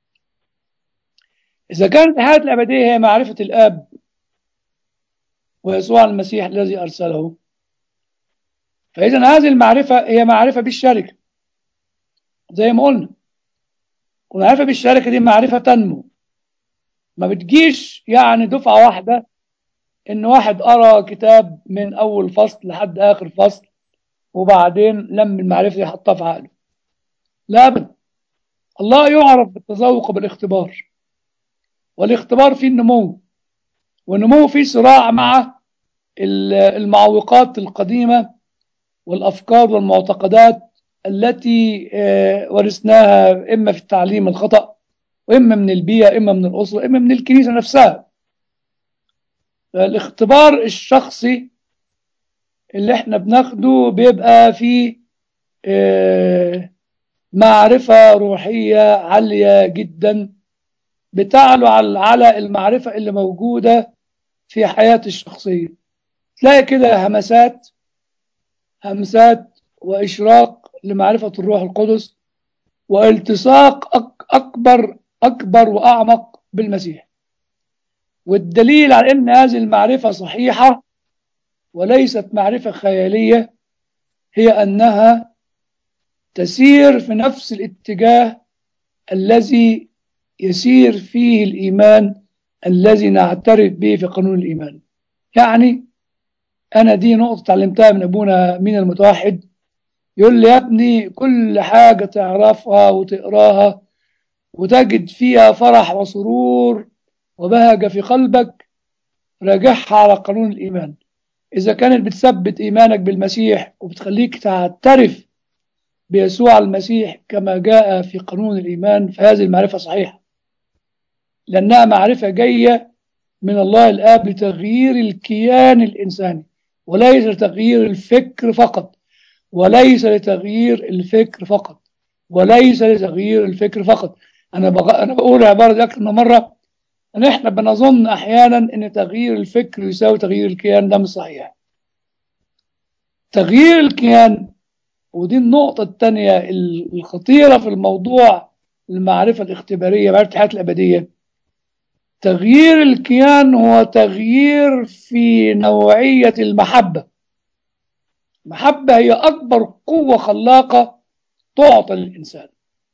إذا كانت الحياة الأبدية هي معرفة الآب ويسوع المسيح الذي أرسله، فإذا هذه المعرفة هي معرفة بالشركة زي ما قلنا، والمعرفة بالشركة دي معرفة تنمو، ما بتجيش يعني دفعة واحدة إن واحد قرأ كتاب من أول فصل لحد آخر فصل وبعدين لم المعرفة دي حطها في عقله. لا أبدا، الله يعرف بالتذوق وبالاختبار، والاختبار فيه النمو، والنمو فيه صراع مع المعوقات القديمة والأفكار والمعتقدات التي ورثناها إما في التعليم الخطأ، وإما من البيئة، إما من الأسرة، إما من الكنيسة نفسها. الاختبار الشخصي اللي احنا بناخده بيبقى فيه معرفة روحية عالية جدا، بتعلو على المعرفة اللي موجودة في حياتي الشخصية. تلاقي كده همسات وإشراق لمعرفة الروح القدس، والتصاق أكبر وأعمق بالمسيح. والدليل على أن هذه المعرفة صحيحة وليست معرفة خيالية هي أنها تسير في نفس الاتجاه الذي يسير فيه الإيمان الذي نعترف به في قانون الإيمان. يعني أنا دي نقطة تعلمتها من أبونا من المتوحد، يقول لي يا ابني كل حاجة تعرفها وتقراها وتجد فيها فرح وسرور وبهجة في قلبك، راجعها على قانون الإيمان. إذا كانت بتثبت إيمانك بالمسيح وبتخليك تعترف بيسوع المسيح كما جاء في قانون الإيمان، فهذه المعرفة صحيحة، لأنها معرفة جاية من الله الآب لتغيير الكيان الإنساني، وليس لتغيير الفكر فقط، وليس لتغيير الفكر فقط، وليس لتغيير الفكر فقط. أنا بقول العبارة دي أكثر من مرة، إن إحنا بنظن أحيانا إن تغيير الفكر يساوي تغيير الكيان. ده مش صحيح. تغيير الكيان، ودي النقطة الثانية الخطيرة في الموضوع، المعرفة الاختبارية، معرفة الحياة الأبدية. تغيير الكيان هو تغيير في نوعية المحبة. المحبة هي أكبر قوة خلاقة تعطى للإنسان.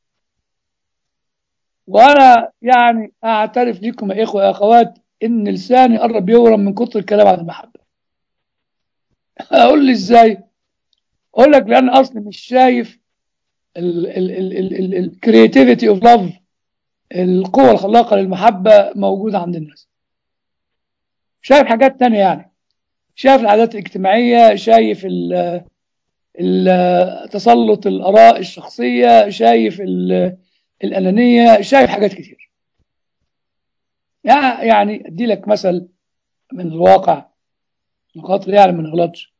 وأنا يعني أعترف لكم يا إخوة يا أخوات إن لساني قرب يورم من كتر الكلام عن المحبة. أقول لي إزاي؟ أقول لك لأن أصلي مش شايف الكرياتيفيتي أوف لاف، القوة الخلاقة للمحبة موجودة عند الناس. شايف حاجات تانية، يعني شايف العادات الاجتماعية، شايف تسلط الآراء الشخصية، شايف الأنانية، شايف حاجات كتير. يعني أدي لك مثل من الواقع خاطر يعني ما نغلطش.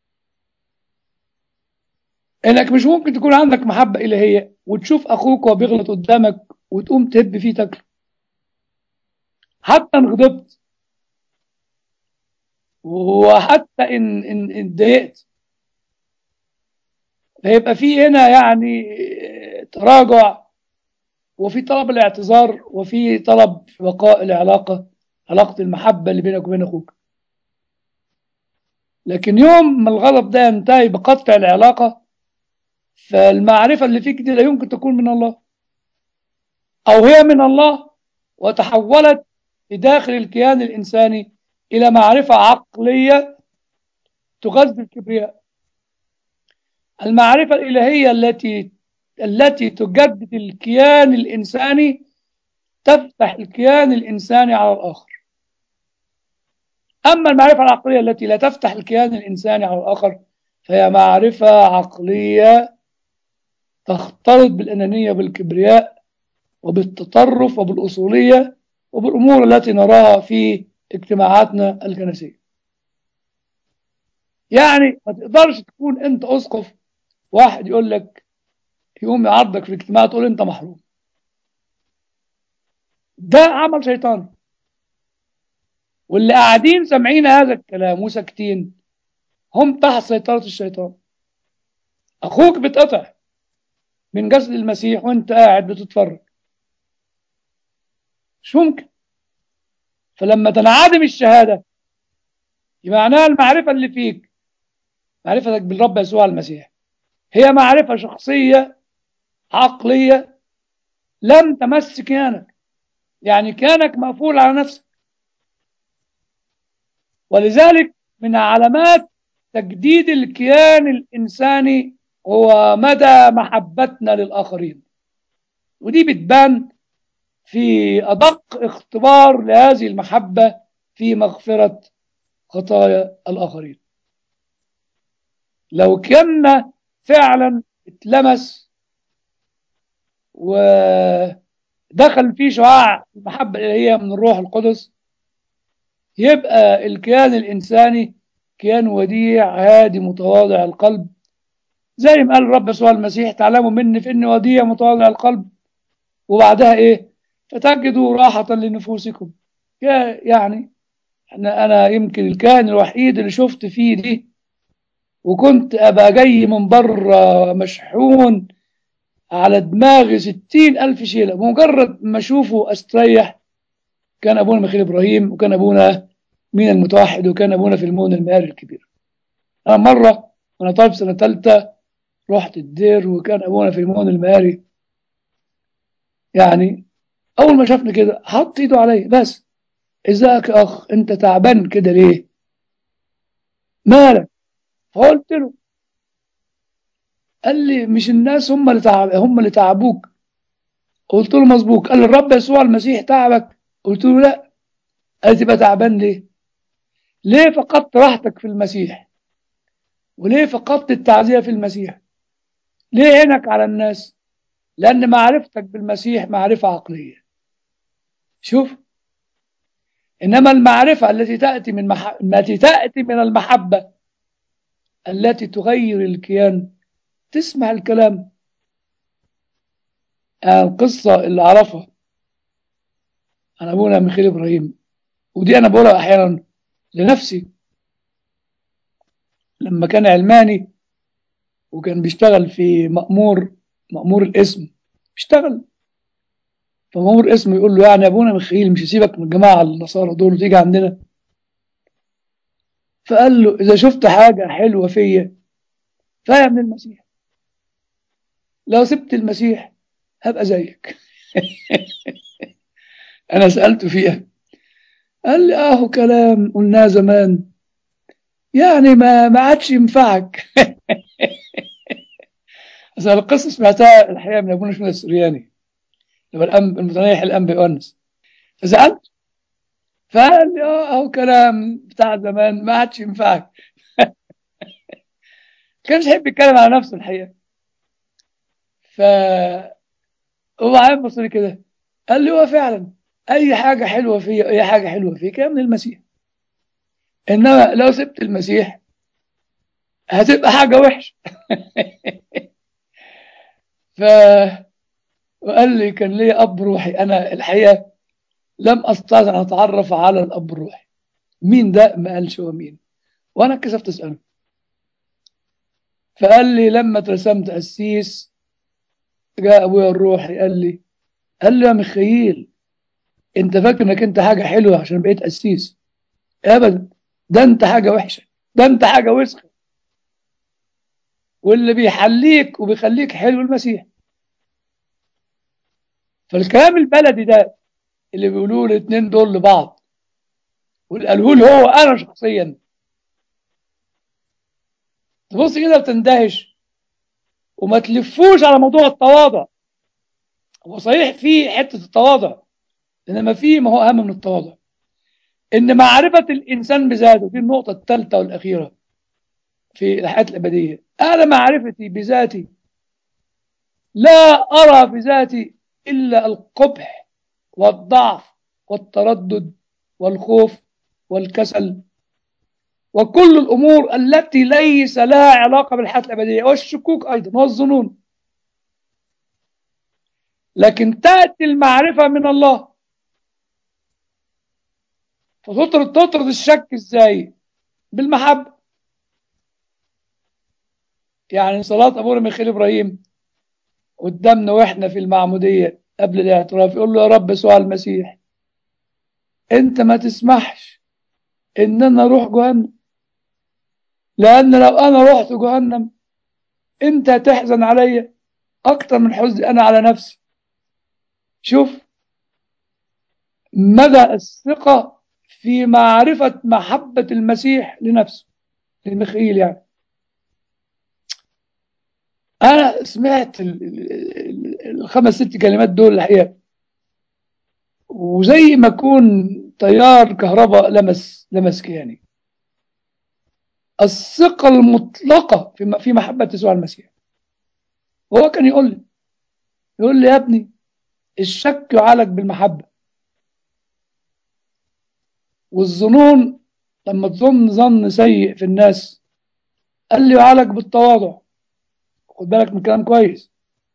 إنك مش ممكن تكون عندك محبة إلهية وتشوف أخوك وهو بيغلط قدامك وتقوم تهب فيه تاكله، حتى إن غضبت، وحتى إن اتضايقت. هيبقى في هنا يعني تراجع، وفي طلب الاعتذار، وفي طلب بقاء العلاقة، علاقة المحبة اللي بينك وبين أخوك. لكن يوم ما الغضب ده ينتهي بقطع العلاقة، فالمعرفة اللي فيك دي لا يمكن تكون من الله، أو هي من الله وتحولت في داخل الكيان الإنساني إلى معرفة عقلية تغذي الكبرياء. المعرفة الإلهية التي تجدد الكيان الإنساني تفتح الكيان الإنساني على الآخر. أما المعرفة العقلية التي لا تفتح الكيان الإنساني على الآخر فهي معرفة عقلية تختلط بالأنانية وبالكبرياء وبالتطرف وبالأصولية وبالأمور التي نراها في اجتماعاتنا الكنسية. يعني ما تقدرش تكون أنت أسقف، واحد يقول لك يقوم يعرضك في الاجتماع تقول أنت محروم. ده عمل شيطان، واللي قاعدين سامعين هذا الكلام وساكتين هم تحت سيطرة الشيطان. أخوك بتقطع من جسد المسيح وانت قاعد بتتفرج، مش ممكن. فلما تنعدم الشهادة يبقى معناها المعرفة اللي فيك، معرفتك بالرب يسوع المسيح، هي معرفة شخصية عقلية لم تمس كيانك، يعني كيانك مقفول على نفسك. ولذلك من علامات تجديد الكيان الإنساني هو مدى محبتنا للآخرين، ودي بتبان في أدق اختبار لهذه المحبة في مغفرة خطايا الآخرين. لو كنا فعلا اتلمس ودخل فيه شعاع المحبة الإلهية من الروح القدس، يبقى الكيان الإنساني كيان وديع هادي متواضع القلب، زي ما قال الرب يسوع المسيح تعلموا مني فإني وديع متواضع القلب، وبعدها إيه؟ فتجدوا راحة لنفوسكم. يعني أنا يمكن الكائن الوحيد اللي شفت فيه دي، وكنت أبقى جاي من بره مشحون على دماغي 60,000 شيلة، بمجرد ما أشوفه أستريح. كان أبونا ميخائيل إبراهيم، وكان أبونا مين المتوحد، وكان أبونا في المون المهاري الكبير. أنا مرة وأنا طالب سنة ثالثة رحت الدير، وكان أبونا في المون المهاري يعني أول ما شافني كده حط إيده عليا بس، ازيك يا أخ، أنت تعبان كده ليه؟ مالك؟ فقلت له. قال لي مش الناس هم اللي تعبوك؟ قلت له مظبوط. قال لي الرب يسوع المسيح تعبك؟ قلت له لا. قال لي تبقى تعبان ليه؟ ليه فقدت راحتك في المسيح؟ وليه فقدت التعزية في المسيح؟ ليه عينك على الناس؟ لأن معرفتك بالمسيح معرفة عقلية. شوف، إنما المعرفة التي تأتي من المحبة التي تغير الكيان، تسمع الكلام. القصة اللي أعرفها عن أبونا ميخائيل إبراهيم، ودي أنا بقولها أحيانا لنفسي، لما كان علماني وكان بيشتغل في مأمور الاسم، بيشتغل فمأمور الاسم يقول له يعني يا أبونا ميخائيل مش هسيبك من الجماعة النصارى دول وتيجي عندنا. فقال له إذا شفت حاجة حلوة فيا فهي من المسيح، لو سبت المسيح هبقى زيك. أنا سألته فيها، قال لي كلام قلناه زمان، يعني ما عادش ينفعك. بس أنا القصة سمعتها الحقيقة من أبونا شنودة السرياني، اللي هو المتنيح الأنبا يؤنس. فسألت، فقال لي كلام بتاع زمان ما عادش ينفعك. كانش يحب يتكلم على نفسه الحقيقة. ف هو عام بص لي كده، قال لي هو فعلا أي حاجة حلوة فيا، أي حاجة حلوة فيك هي من المسيح، إنما لو سبت المسيح هتبقى حاجة وحشة. ف وقال لي كان لي أب روحي، أنا الحقيقة لم أستطع أن أتعرف على الأب الروحي. مين ده؟ ما قالش هو مين، وأنا كسفت أسأله. فقال لي لما اترسمت قسيس جاء أبويا الروحي قال لي يا ميخائيل، أنت فاكر إنك أنت حاجة حلوة عشان بقيت قسيس؟ أبدا، ده أنت حاجة وحشة، ده أنت حاجة وسخة، واللي بيحليك وبيخليك حلو المسيح. فالكلام البلدي ده اللي بيقولوه الاثنين دول لبعض، واللي قالوه له هو أنا شخصيا، تبص كده وتندهش، وما تلفوش على موضوع التواضع. هو صحيح في حتة التواضع، إنما في ما هو أهم من التواضع، إن معرفة الإنسان بذاته، دي النقطة الثالثة والأخيرة في الحياة الأبدية. أنا معرفتي بذاتي لا أرى في ذاتي إلا القبح والضعف والتردد والخوف والكسل وكل الأمور التي ليس لها علاقة بالحياة الأبدية، والشكوك أيضا والظنون. لكن تأتي المعرفة من الله تطرد الشك. إزاي؟ بالمحبة. يعني صلاة أبونا ميخائيل إبراهيم قدامنا وإحنا في المعمودية قبل الاعتراف يقول له يا رب يسوع المسيح، أنت ما تسمحش إن أنا أروح جهنم، لأن لو أنا رحت جهنم أنت هتحزن عليا أكتر من حزني أنا على نفسي. شوف مدى الثقة في معرفة محبة المسيح لنفسه، لميخائيل يعني. أنا سمعت الخمس ست كلمات دول الحقيقة، وزي ما يكون تيار كهرباء لمس كياني. الثقة المطلقة في محبة يسوع المسيح. وهو كان يقول لي يا ابني الشك يعالج بالمحبة، والظنون لما تظن ظن سيء في الناس قال لي يعالج بالتواضع. خد بالك من كلام كويس.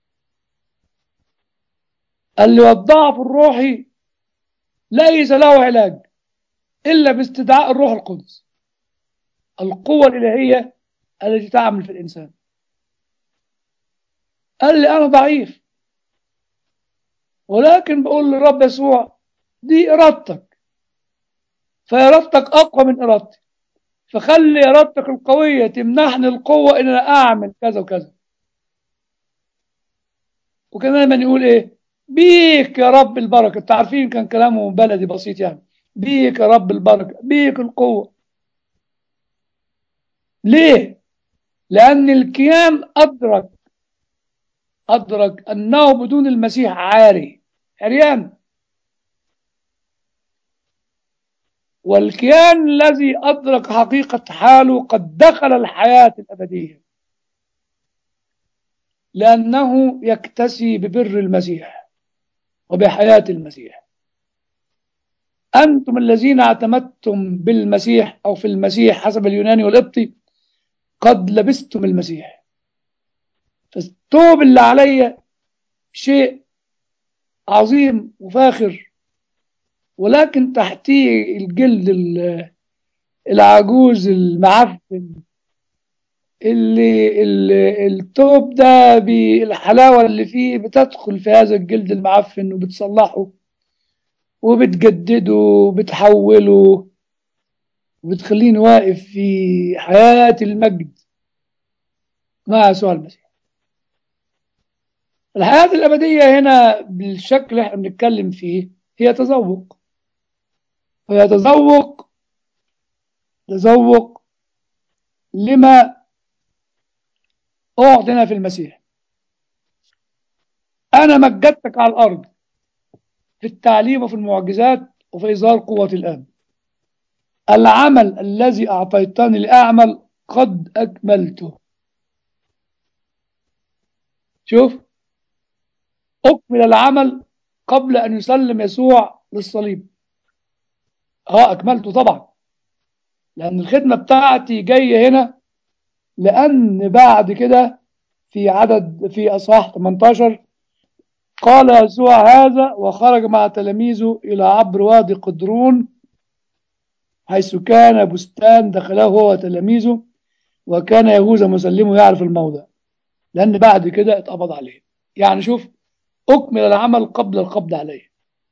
قال لي والضعف الروحي ليس له علاج إلا باستدعاء الروح القدس، القوة الإلهية التي تعمل في الإنسان. قال لي أنا ضعيف، ولكن بقول للرب يسوع دي إرادتك، فإرادتك أقوى من إرادتي، فخلي إرادتك القوية تمنحني القوة إن أنا أعمل كذا وكذا. وكمان من يقول إيه؟ بيك يا رب البركة. انتوا عارفين كان كلامه بلدي بسيط يعني، بيك يا رب البركة، بيك القوة. ليه؟ لأن الكيان أدرك أنه بدون المسيح عاري، عريان. والكيان الذي أدرك حقيقة حاله قد دخل الحياة الأبدية، لأنه يكتسي ببر المسيح وبحياة المسيح. أنتم الذين اعتمدتم بالمسيح أو في المسيح حسب اليوناني والقبطي قد لبستم المسيح. فالثوب اللي علي شيء عظيم وفاخر، ولكن تحتيه الجلد العجوز المعفن، اللي الثوب ده بالحلاوة اللي فيه بتدخل في هذا الجلد المعفن وبتصلحه وبتجدده وبتحوله وبتخليني واقف في حياة المجد مع يسوع المسيح. الحياة الأبدية هنا بالشكل اللي احنا بنتكلم فيه هي تذوق، هي تذوق لما أعطينا في المسيح. أنا مجدتك على الأرض في التعليم وفي المعجزات وفي إظهار قوة الآب. العمل الذي أعطيتني لأعمل قد أكملته. شوف، أكمل العمل قبل أن يسلم يسوع للصليب. أكملته طبعا، لأن الخدمة بتاعتي جاية هنا، لأن بعد كده في أصحاح 18 قال يسوع هذا وخرج مع تلاميذه إلى عبر وادي قدرون، حيث كان بستان دخله هو وتلاميذه، وكان يهوذا مسلمه يعرف الموضع، لأن بعد كده اتقبض عليه. يعني شوف، أكمل العمل قبل القبض عليه،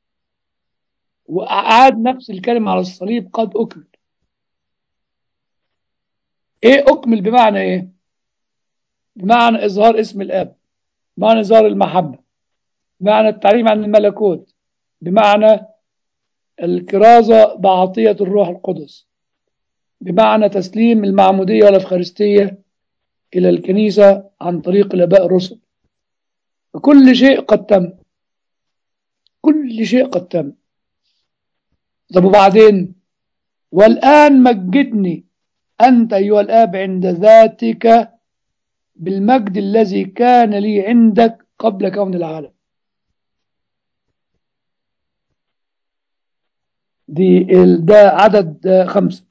وأعاد نفس الكلمة على الصليب، قد أكمل. إيه أكمل؟ بمعنى إيه؟ بمعنى إظهار اسم الآب، بمعنى إظهار المحبة، بمعنى التعليم عن الملكوت، بمعنى الكرازة بعطية الروح القدس، بمعنى تسليم المعمودية والأفخارستية إلى الكنيسة عن طريق الآباء الرسل. كل شيء قد تم، كل شيء قد تم. طب وبعدين؟ والآن مجدني أنت أيها الآب عند ذاتك بالمجد الذي كان لي عندك قبل كون العالم. ده عدد 5.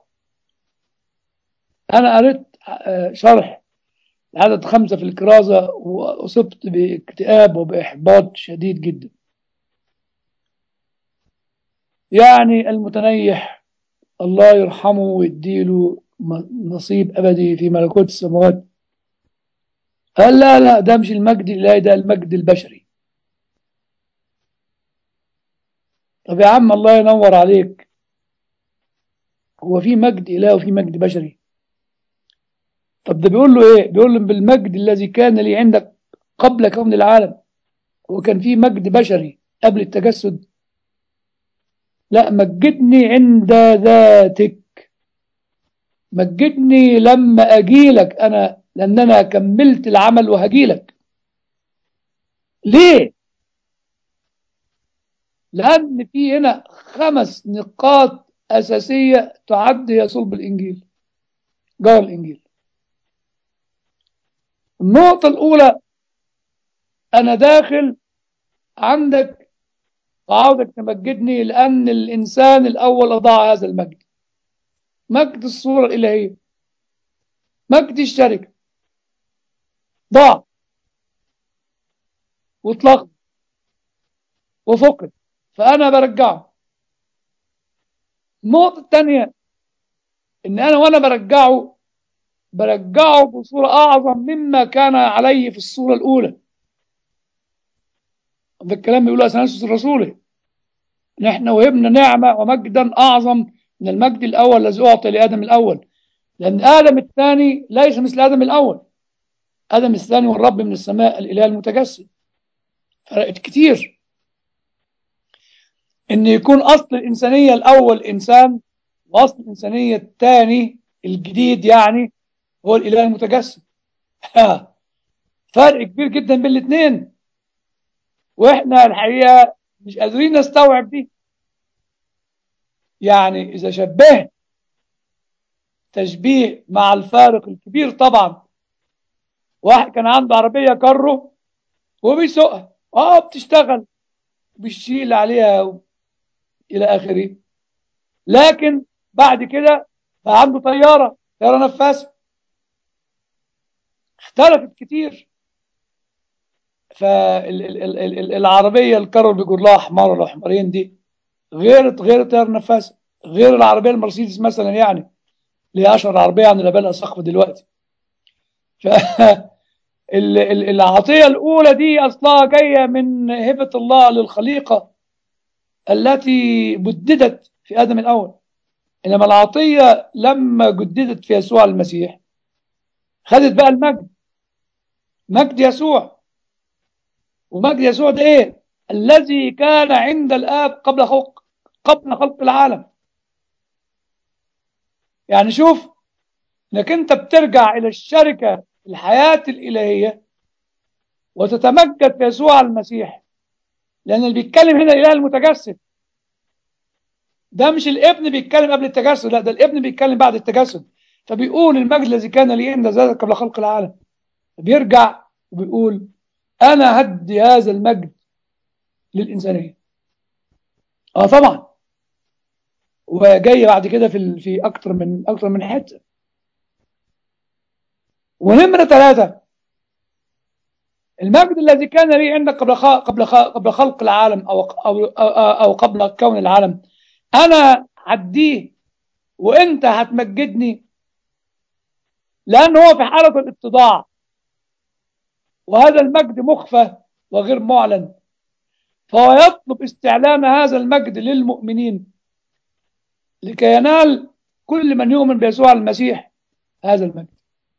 أنا قريت شرح عدد 5 في الكرازة وأصبت باكتئاب وبإحباط شديد جدا. يعني المتنيح الله يرحمه ويديله نصيب أبدي في ملكوت السماوات قال لا لا، ده مش المجد الإلهي، ده المجد البشري. طب يا عم الله ينور عليك، هو في مجد إلهي وفي مجد بشري؟ طب ده بيقول له إيه؟ بيقول له بالمجد الذي كان لي عندك قبل كون العالم. هو كان في مجد بشري قبل التجسد؟ لا، مجدني عند ذاتك، مجدني لما أجيلك أنا، لأن أنا كملت العمل وهجيلك. ليه؟ لأن في هنا 5 نقاط أساسية تعد هي صلب الإنجيل، جوهر الإنجيل. النقطة الأولى، أنا داخل عندك وعاوزك تمجدني، لأن الإنسان الأول أضاع هذا المجد، مجد الصورة الإلهية، مجد الشركة، ضاع واتلغى وفقد، فأنا برجعه. النقطة الثانية، إن أنا وأنا برجعه بصورة أعظم مما كان عليه في الصورة الأولى. ده الكلام بيقوله أثناسيوس الرسولي، نحن وهبنا نعمة ومجدا أعظم من المجد الأول الذي أعطي لآدم الأول، لأن آدم الثاني ليس مثل آدم الأول. آدم الثاني والرب من السماء الإله المتجسد، فرقت كتير ان يكون اصل الانسانيه الاول انسان، واصل الانسانيه الثاني الجديد يعني هو الاله المتجسد. فرق كبير جدا بين الاثنين، واحنا الحقيقه مش قادرين نستوعب دي. يعني اذا شبهت تشبيه مع الفارق الكبير طبعا، واحد كان عنده عربيه كارو وبيسوقها بتشتغل بيشيل عليها الى اخره، لكن بعد كده بقى عنده طياره نفاثه، اختلفت كتير. فالعربيه الكارو اللي بيقول لها حمار ولا حمارين دي غير الطياره النفاثه، غير العربيه المرسيدس مثلا، يعني اللي هي اشهر عربيه عن الاباء الاساقفه دلوقتي. فالعطيه الاولى دي اصلها جايه من هبه الله للخليقه التي بددت في ادم الاول، انما العطيه لما جددت في يسوع المسيح خدت بقى المجد، مجد يسوع. ومجد يسوع ده ايه؟ الذي كان عند الاب قبل خلق العالم. يعني شوف انك انت بترجع الى الشركه الحياه الالهيه وتتمجد في يسوع المسيح، لان اللي بيتكلم هنا الاله المتجسد. ده مش الابن بيتكلم قبل التجسد، لا ده الابن بيتكلم بعد التجسد. فبيقول المجد الذي كان لي عند ذلك قبل خلق العالم، بيرجع وبيقول انا هدي هذا المجد للانسانيه. طبعا، وجاي بعد كده في اكتر من حته. ونمره 3، المجد الذي كان لي عندك قبل خلق العالم او قبل كون العالم، انا هديه وانت هتمجدني، لان هو في حاله الاتضاع، وهذا المجد مخفى وغير معلن، فهو يطلب استعلان هذا المجد للمؤمنين لكي ينال كل من يؤمن بيسوع المسيح هذا المجد.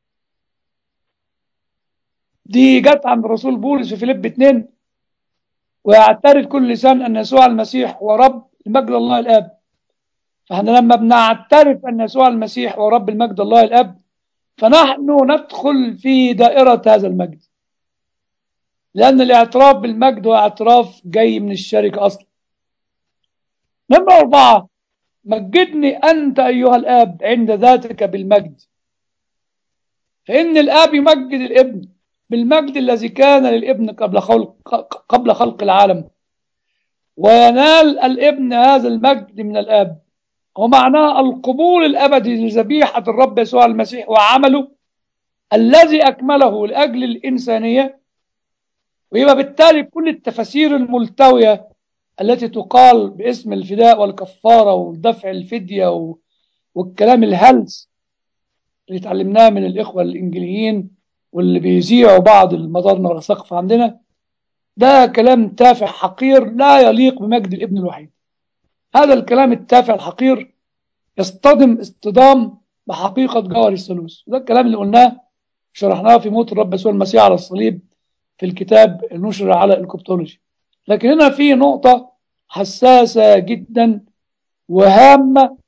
دي جت عند الرسول بولس في فيليب 2، ويعترف كل لسان ان يسوع المسيح هو رب المجد الله الاب. فاحنا لما بنعترف ان يسوع المسيح هو رب المجد الله الاب، فنحن ندخل في دائرة هذا المجد، لأن الاعتراف بالمجد هو اعتراف جاي من الشركة أصلا. نمرة 4، مجدني أنت أيها الآب عند ذاتك بالمجد، فإن الآب يمجد الابن بالمجد الذي كان للابن قبل خلق العالم، وينال الابن هذا المجد من الآب، ومعناه القبول الأبدي لذبيحة الرب يسوع المسيح وعمله الذي أكمله لأجل الإنسانية. ويبقى بالتالي كل التفاسير الملتوية التي تقال باسم الفداء والكفارة ودفع الفدية والكلام الهلس اللي اتعلمناه من الإخوة الإنجليين واللي بيذيعوا بعض المدارنا والأساقفة عندنا، ده كلام تافه حقير لا يليق بمجد الابن الوحيد. هذا الكلام التافه الحقير يصطدم اصطدام بحقيقة جوهر الثالوث. ده الكلام اللي قلناه شرحناه في موت الرب يسوع المسيح على الصليب في الكتاب النشر على الكوبتولوجي. لكن هنا في نقطة حساسة جدا وهامة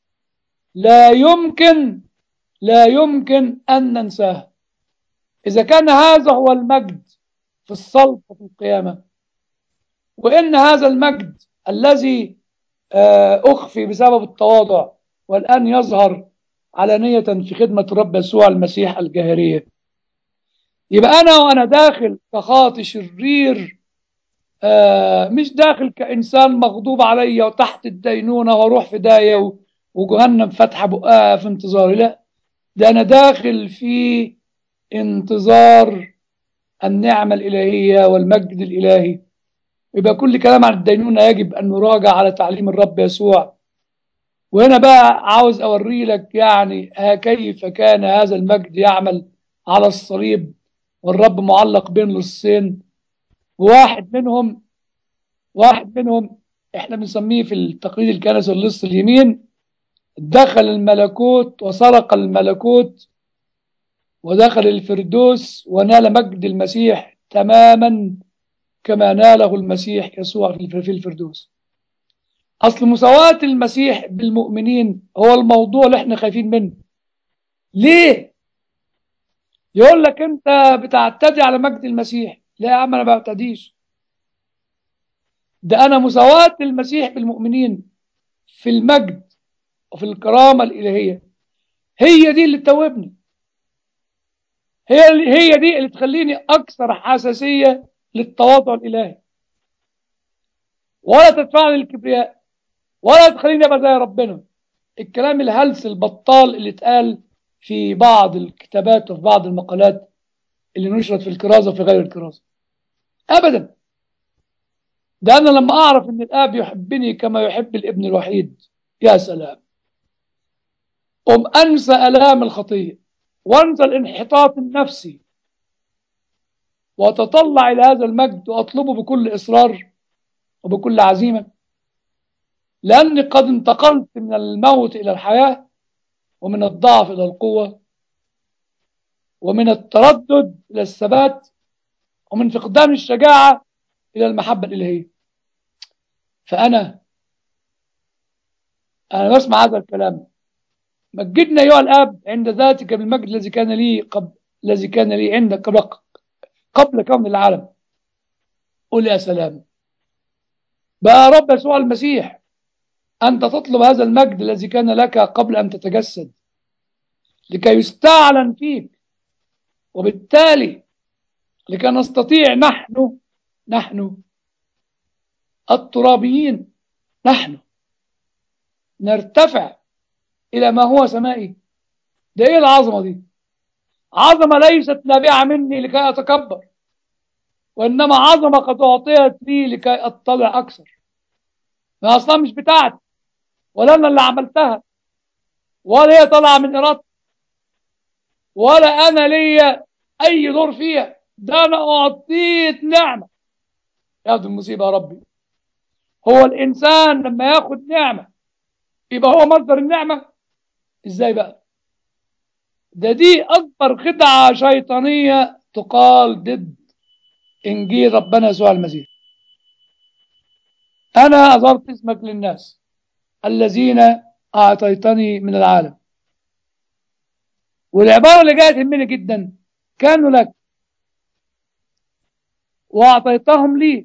لا يمكن أن ننساها. إذا كان هذا هو المجد في الصلب وفي القيامة، وإن هذا المجد الذي أخفي بسبب التواضع والآن يظهر علانية في خدمة الرب يسوع المسيح الجاهرية، يبقى أنا وأنا داخل كخاطي شرير، مش داخل كإنسان مغضوب عليا وتحت الدينونة واروح في داية وجهنم فاتحة بقها في انتظاري. لا، ده أنا داخل في انتظار النعمة الإلهية والمجد الإلهي. يبقى كل كلام عن الدينونة يجب أن نراجع على تعليم الرب يسوع. وهنا بقى عاوز أوري لك يعني كيف كان هذا المجد يعمل على الصليب، والرب معلق بين لصين، واحد منهم احنا بنسميه في التقليد الكنسي اللص اليمين، دخل الملكوت وسرق الملكوت ودخل الفردوس ونال مجد المسيح تماما كما ناله المسيح يسوع في الفردوس. أصل مساواة المسيح بالمؤمنين هو الموضوع اللي احنا خايفين منه. ليه؟ يقول لك أنت بتعتدي على مجد المسيح. لا يا عم، أنا ما بعتديش. ده أنا مساواة المسيح بالمؤمنين في المجد وفي الكرامة الإلهية هي دي اللي تتوبني، هي دي اللي تخليني أكثر حساسية للتواضع الإلهي، ولا تدفعني للكبرياء، ولا تخليني أبقى زي ربنا. الكلام الهلس البطال اللي اتقال في بعض الكتابات وفي بعض المقالات اللي نشرت في الكرازة وفي غير الكرازة، أبدا. ده أنا لما أعرف أن الآب يحبني كما يحب الابن الوحيد، يا سلام، أنسى آلام الخطية وأنسى الانحطاط النفسي وأتطلع إلى هذا المجد وأطلبه بكل إصرار وبكل عزيمة، لأني قد انتقلت من الموت إلى الحياة، ومن الضعف إلى القوة، ومن التردد إلى الثبات، ومن فقدان الشجاعة إلى المحبة الإلهية. فأنا بسمع هذا الكلام: مجدنا أيها الآب عند ذاتك بالمجد الذي كان لي عندك قبل كون العالم. قل يا سلام بقى رب يسوع المسيح، أنت تطلب هذا المجد الذي كان لك قبل أن تتجسد لكي يستعلن فيك، وبالتالي لكي نستطيع نحن الترابيين نحن نرتفع إلى ما هو سمائي. ده إيه العظمة دي؟ عظمة ليست نابعة مني لكي أتكبر، وإنما عظمة قد أعطيت لي لكي أطلع أكثر. ما أصلا مش بتاعتي، ولا أنا اللي عملتها، ولا هي طالعة من إرادتي، ولا أنا ليا أي دور فيها. ده أنا أعطيت نعمة. يا دي المصيبة يا ربي، هو الإنسان لما ياخد نعمة يبقى هو مصدر النعمة؟ إزاي بقى؟ دي أكبر خدعة شيطانية تقال ضد إنجيل ربنا يسوع المسيح. أنا أظهرت اسمك للناس الذين أعطيتني من العالم. والعبارة اللي جاية تهمني جدا: كانوا لك وأعطيتهم لي.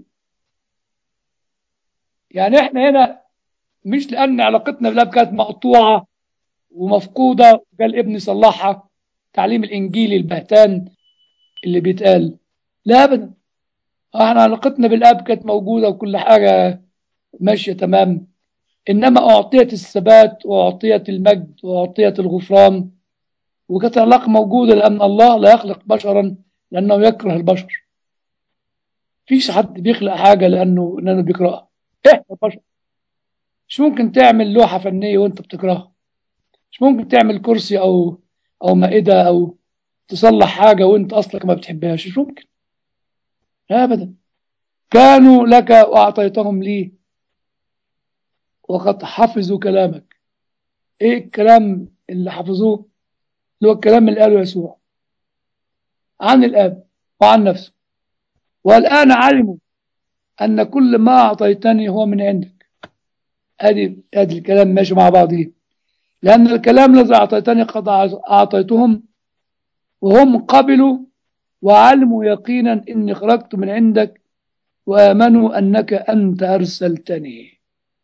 يعني إحنا هنا مش لأن علاقتنا بالآب كانت مقطوعة ومفقودة قال ابني صلحها، تعليم الإنجيلي البهتان اللي بيتقال، لا أبدا. احنا علاقتنا بالآب كانت موجودة وكل حاجة ماشية تمام، إنما أعطيت الثبات وأعطيت المجد وأعطيت الغفران، وكانت العلاقة موجودة لأن الله لا يخلق بشرا لأنه يكره البشر. فيش حد بيخلق حاجة لأنه بيكرهها. إحنا بشر. مش ممكن تعمل لوحة فنية وأنت بتكرهها، مش ممكن تعمل كرسي أو مائدة أو تصلح حاجة وأنت أصلك ما بتحبهاش، مش ممكن أبدا. كانوا لك وأعطيتهم لي وقد حفظوا كلامك. إيه الكلام اللي حفظوه؟ اللي هو الكلام اللي قاله يسوع عن الآب وعن نفسه. والآن علموا أن كل ما أعطيتني هو من عندك. أدي الكلام ماشي مع بعضه، لأن الكلام الذي أعطيتني قد أعطيتهم، وهم قبلوا وعلموا يقينا إني خرجت من عندك، وآمنوا أنك أنت أرسلتني.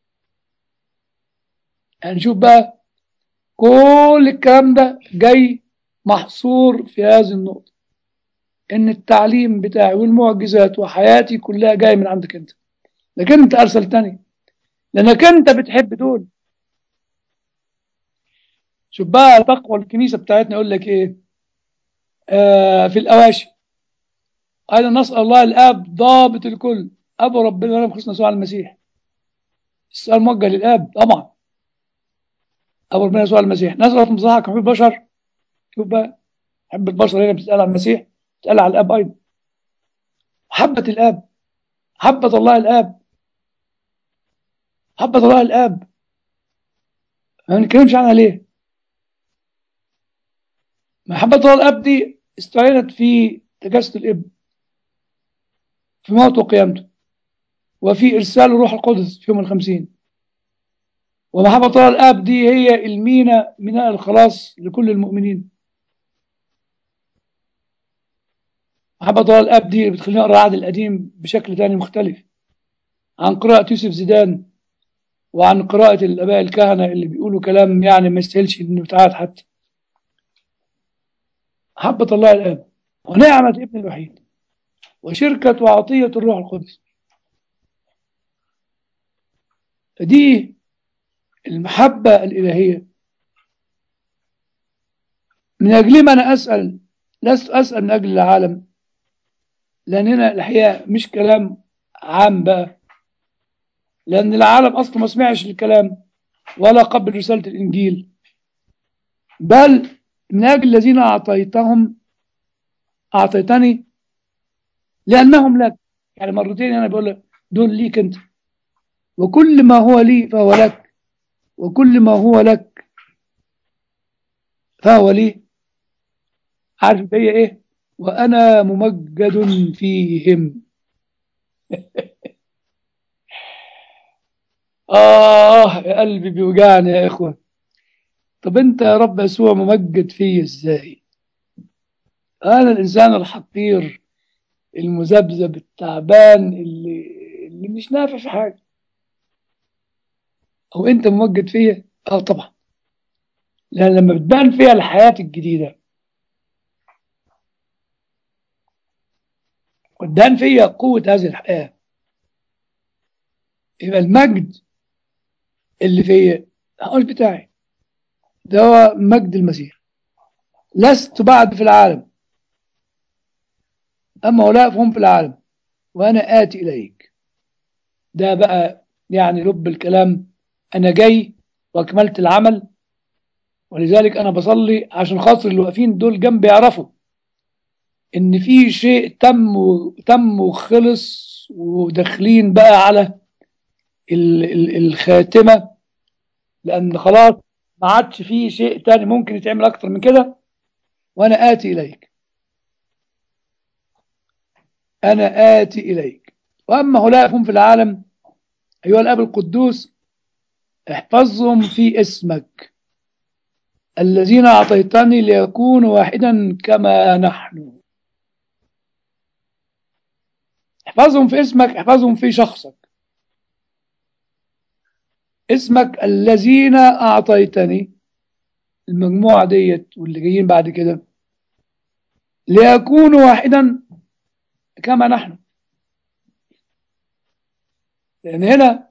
هنشوف بقى كل الكلام ده جاي محصور في هذه النقطة: إن التعليم بتاعي والمعجزات وحياتي كلها جاي من عندك أنت، لكن أنت أرسلتني لأنك أنت بتحب دول. شوف بقى تقوى الكنيسة بتاعتنا يقول لك إيه في الأواشي: أيضا نسأل الله الآب ضابط الكل، أبو ربنا ولم يخصنا يسوع المسيح. السؤال موجه للآب طبعا، أبو ربنا يسوع المسيح. نسأل في مصلحة كحب البشر. شوف بقى، حب البشر هنا بتسأل عن المسيح، بتسأل عن الآب أيضا. محبة الآب، محبة الله الآب، محبة الله الآب ما نتكلمش عنها ليه؟ محبة الله الآب دي استعينت في تجسد الابن. في موته وقيامته، وفي إرسال الروح القدس في يوم ال50. ومحبة الله الآب دي هي ميناء الخلاص لكل المؤمنين. محبة الله الآب دي بتخلينا نقرأ العهد القديم بشكل تاني مختلف عن قراءة يوسف زيدان، وعن قراءة الآباء الكهنة اللي بيقولوا كلام يعني ما يستاهلش إنه يتعاد حتى. محبة الله الآب ونعمة ابن الوحيد وشركة وعطية الروح القدس، دي المحبة الإلهية. من أجل ما أنا أسأل، لست أسأل من أجل العالم، لأن هنا الحقيقة مش كلام عام بقى، لأن العالم أصلا ما سمعش الكلام ولا قبل رسالة الإنجيل، بل من أجل الذين أعطيتني لأنهم لك. يعني مرتين أنا بقول لك دول ليك أنت، وكل ما هو لي فهو لك، وكل ما هو لك فهو لي. عارف هي إيه؟ وأنا ممجد فيهم. يا قلبي بيوجعني يا إخوة. طب أنت يا رب يسوع ممجد فيا إزاي؟ أنا الإنسان الحقير المذبذب التعبان اللي مش نافع في حاجة، هو أنت ممجد فيا؟ طبعا، لأن لما بتبان فيها الحياة الجديدة وتبان فيا قوة هذه الحياة، يبقى المجد اللي فيا هو مش بتاعي، ده هو مجد المسيح. لست بعد في العالم، أما هؤلاء فهم في العالم وأنا آتي إليك. ده بقى يعني لب الكلام. أنا جاي وأكملت العمل، ولذلك أنا بصلي عشان خاطر اللي واقفين دول جنبي يعرفوا إن في شيء تم وخلص، وداخلين بقى على الخاتمة، لأن خلاص ما عادش فيه شيء تاني ممكن يتعمل أكتر من كده. وأنا آتي إليك، أنا آتي إليك. وأما هؤلاء هم في العالم أيها الأب القدوس احفظهم في اسمك الذين أعطيتني ليكونوا واحدا كما نحن. احفظهم في اسمك، احفظهم في شخصك. اسمك الذين أعطيتني، المجموعة ديت واللي جايين بعد كده، ليكونوا واحدا كما نحن. لأن هنا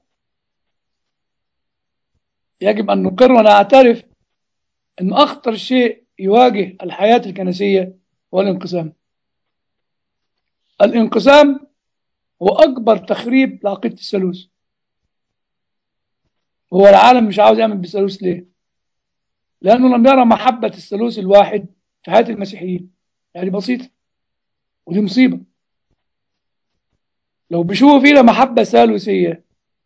يجب أن نقر ونعترف أن أخطر شيء يواجه الحياة الكنسية هو الانقسام. الانقسام هو أكبر تخريب لعقيدة الثالوث. هو العالم مش عاوز يعمل بالثالوث ليه؟ لأنه لم يرى محبة الثالوث الواحد في حياة المسيحيين. يعني بسيطة، ودي مصيبة. لو بيشوفوا فينا محبة ثالوثية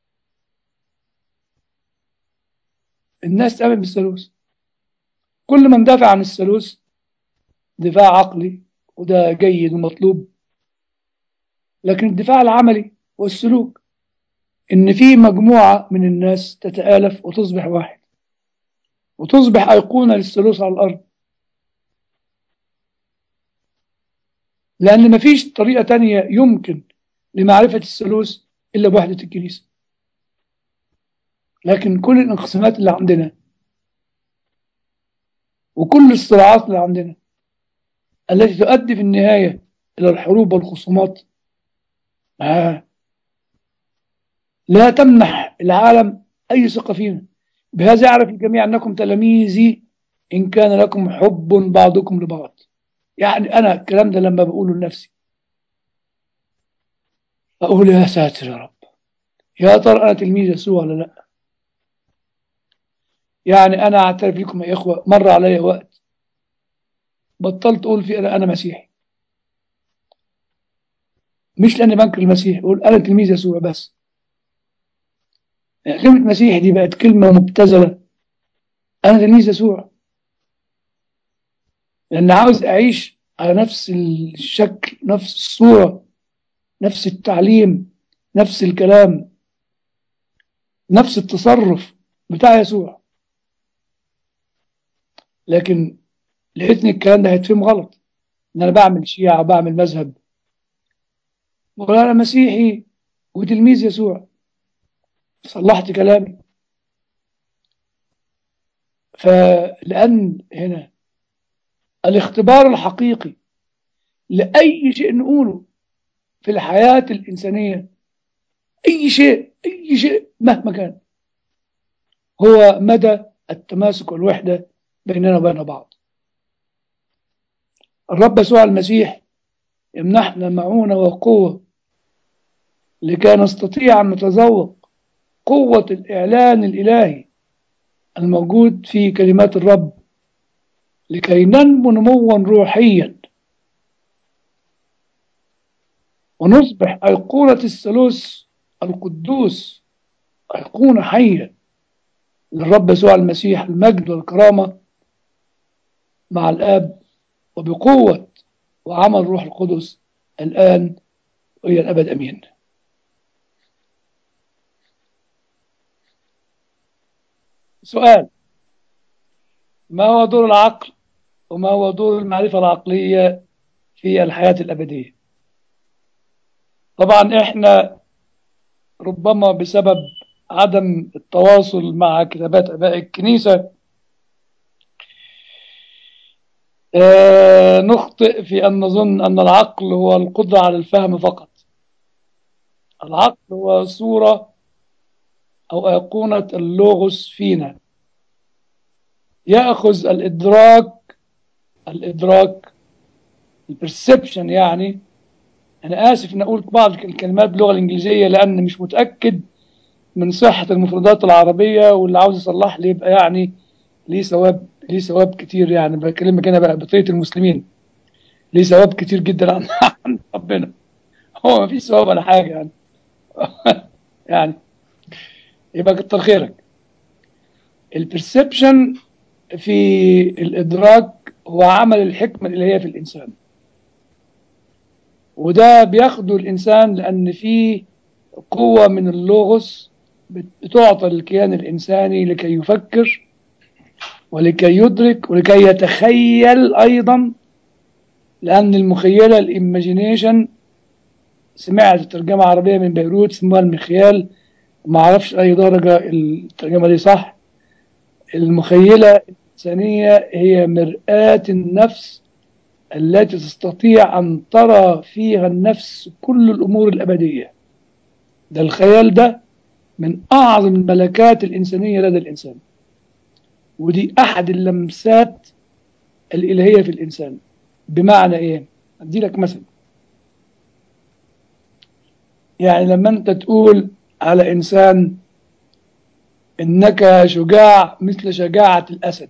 الناس تؤمن بالثالوث. كل من دافع عن الثالوث دفاع عقلي، وده جيد ومطلوب، لكن الدفاع العملي والسلوك إن في مجموعة من الناس تتآلف وتصبح واحد، وتصبح أيقونة للثالوث على الأرض. لأن مفيش طريقة تانية يمكن لمعرفة الثالوث إلا بوحدة الكنيسة. لكن كل الانقسامات اللي عندنا وكل الصراعات اللي عندنا التي تؤدي في النهاية إلى الحروب والخصومات لا تمنح العالم أي ثقة فينا. بهذا يعرف الجميع أنكم تلاميذي إن كان لكم حب بعضكم لبعض. يعني أنا الكلام ده لما بقوله لنفسي أقول يا ساتر يا رب، يا ترى أنا تلميذ يسوع ولا لا؟ يعني أنا أعترف لكم يا إخوة، مر علي وقت بطلت أقول فيه أنا مسيحي، مش لأني بنكر المسيح، أقول أنا تلميذ يسوع بس. يعني كلمة مسيحي دي بقت كلمة مبتذلة. أنا تلميذ يسوع لأن عاوز أعيش على نفس الشكل، نفس الصورة نفس التعليم، نفس الكلام، نفس التصرف بتاع يسوع. لكن لقيتني الكلام ده هيتفهم غلط، ان انا بعمل شيعة وبعمل مذهب، ولا انا مسيحي وتلميذ يسوع. صلحت كلامي. فلأن هنا الاختبار الحقيقي لأي شيء نقوله في الحياة الإنسانية، أي شيء مهما كان، هو مدى التماسك والوحدة بيننا وبين بعض. الرب يسوع المسيح يمنحنا معونة وقوة لكي نستطيع أن نتذوق قوة الإعلان الإلهي الموجود في كلمات الرب، لكي ننمو نموا روحيا ونصبح أيقونة الثالوث القدوس، أيقونة حية للرب يسوع المسيح، المجد والكرامة مع الآب وبقوة وعمل الروح القدس الآن وإلى الأبد. أمين. سؤال: ما هو دور العقل وما هو دور المعرفة العقلية في الحياة الأبدية؟ طبعا إحنا ربما بسبب عدم التواصل مع كتابات آباء الكنيسة نخطئ في أن نظن أن العقل هو القدرة على الفهم فقط. العقل هو صورة أو أيقونة اللوغوس فينا، يأخذ الإدراك البرسبشن. يعني أنا آسف أن أقول بعض الكلمات باللغة الإنجليزية لأن مش متأكد من صحة المفردات العربية، واللي عاوز يصلح لي يبقى يعني ليه ثواب كتير. يعني بكلمك هنا بقى بطريقة المسلمين، ليه ثواب كتير جدا عند ربنا. هو ما فيش ثواب ولا حاجة يعني. يعني يبقى كتر خيرك. البرسبشن في الإدراك هو عمل الحكمة الإلهية في الإنسان، وده بياخده الإنسان لأن فيه قوة من اللوغوس بتعطى للكيان الإنساني لكي يفكر ولكي يدرك ولكي يتخيل أيضا. لأن المخيلة الإيماجينيشن، سمعت ترجمة عربية من بيروت اسمها المخيال، ما أعرفش أي درجة الترجمة دي صح. المخيلة الإنسانية هي مرآة النفس التي تستطيع أن ترى فيها النفس كل الأمور الأبدية. ده الخيال ده من أعظم الملكات الإنسانية لدى الإنسان، ودي أحد اللمسات الإلهية في الإنسان. بمعنى إيه؟ أدي لك مثل. يعني لما أنت تقول على إنسان إنك شجاع مثل شجاعة الأسد،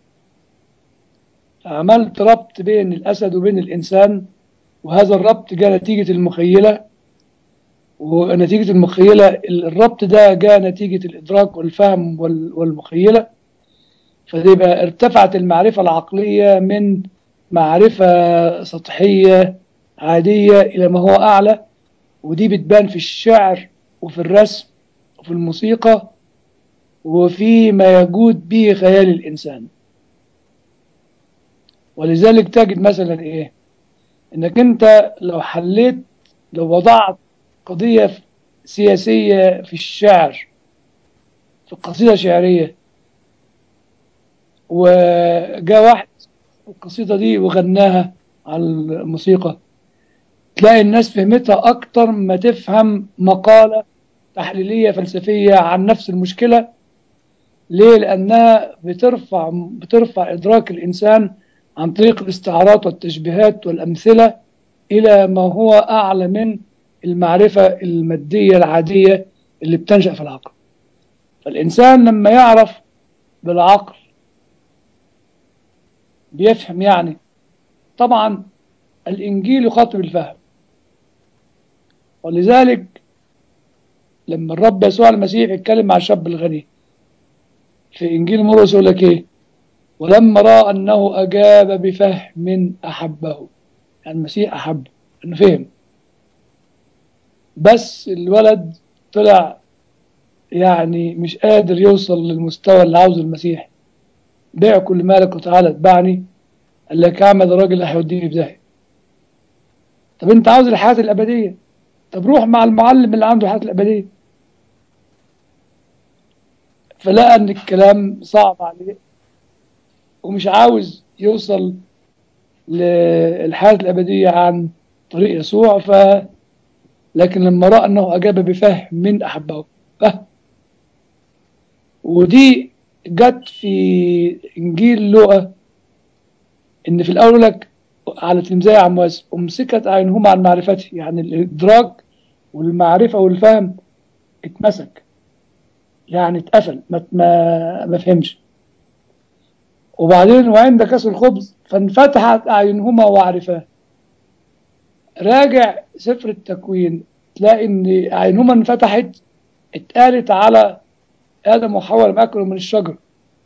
عملت ربط بين الأسد وبين الإنسان، وهذا الربط جاء نتيجة المخيلة، ونتيجة المخيلة الربط ده جاء نتيجة الإدراك والفهم والمخيلة. فيبقى ارتفعت المعرفة العقلية من معرفة سطحية عادية إلى ما هو أعلى، ودي بتبان في الشعر وفي الرسم وفي الموسيقى وفي ما يجود به خيال الإنسان. ولذلك تجد مثلا إيه؟ إنك أنت لو وضعت قضية سياسية في الشعر، في قصيدة شعرية، وجاء واحد القصيدة دي وغناها على الموسيقى، تلاقي الناس فهمتها أكتر ما تفهم مقالة تحليلية فلسفية عن نفس المشكلة. ليه؟ لأنها بترفع إدراك الإنسان عن طريق الاستعارات والتشبيهات والأمثلة إلى ما هو أعلى من المعرفة المادية العادية اللي بتنشأ في العقل. فالإنسان لما يعرف بالعقل بيفهم. يعني طبعا الإنجيل يخاطب الفهم، ولذلك لما الرب يسوع المسيح يتكلم مع الشاب الغني في إنجيل مرقس يقول لك إيه؟ ولما رأى أنه أجاب بفهم أحبه. يعني المسيح أحبه، أنه فهم. بس الولد طلع يعني مش قادر يوصل للمستوى اللي عاوزه المسيح. بيع كل مالك وتعالى اتبعني. قال لك يا عم ده الراجل اللي هيوديني في داهيه. طب انت عاوز الحياه الابديه، طب روح مع المعلم اللي عنده الحياه الابديه. فلقى ان الكلام صعب عليه ومش عاوز يوصل للحياه الابديه عن طريق يسوع. لكن لما راى انه اجاب بفهم من احبه، فهم. ودي جت في انجيل لوقا، ان في الاول لك على تلميذي عمواس امسكت اعينهما عن معرفته، يعني الادراك والمعرفه والفهم اتمسك، يعني اتقفل، ما فهمش. وبعدين وعند كسر الخبز فانفتحت اعينهما وعرفاه. راجع سفر التكوين تلاقي ان اعينهما انفتحت، اتقالت على ادم وحواء لما اكلوا من الشجر.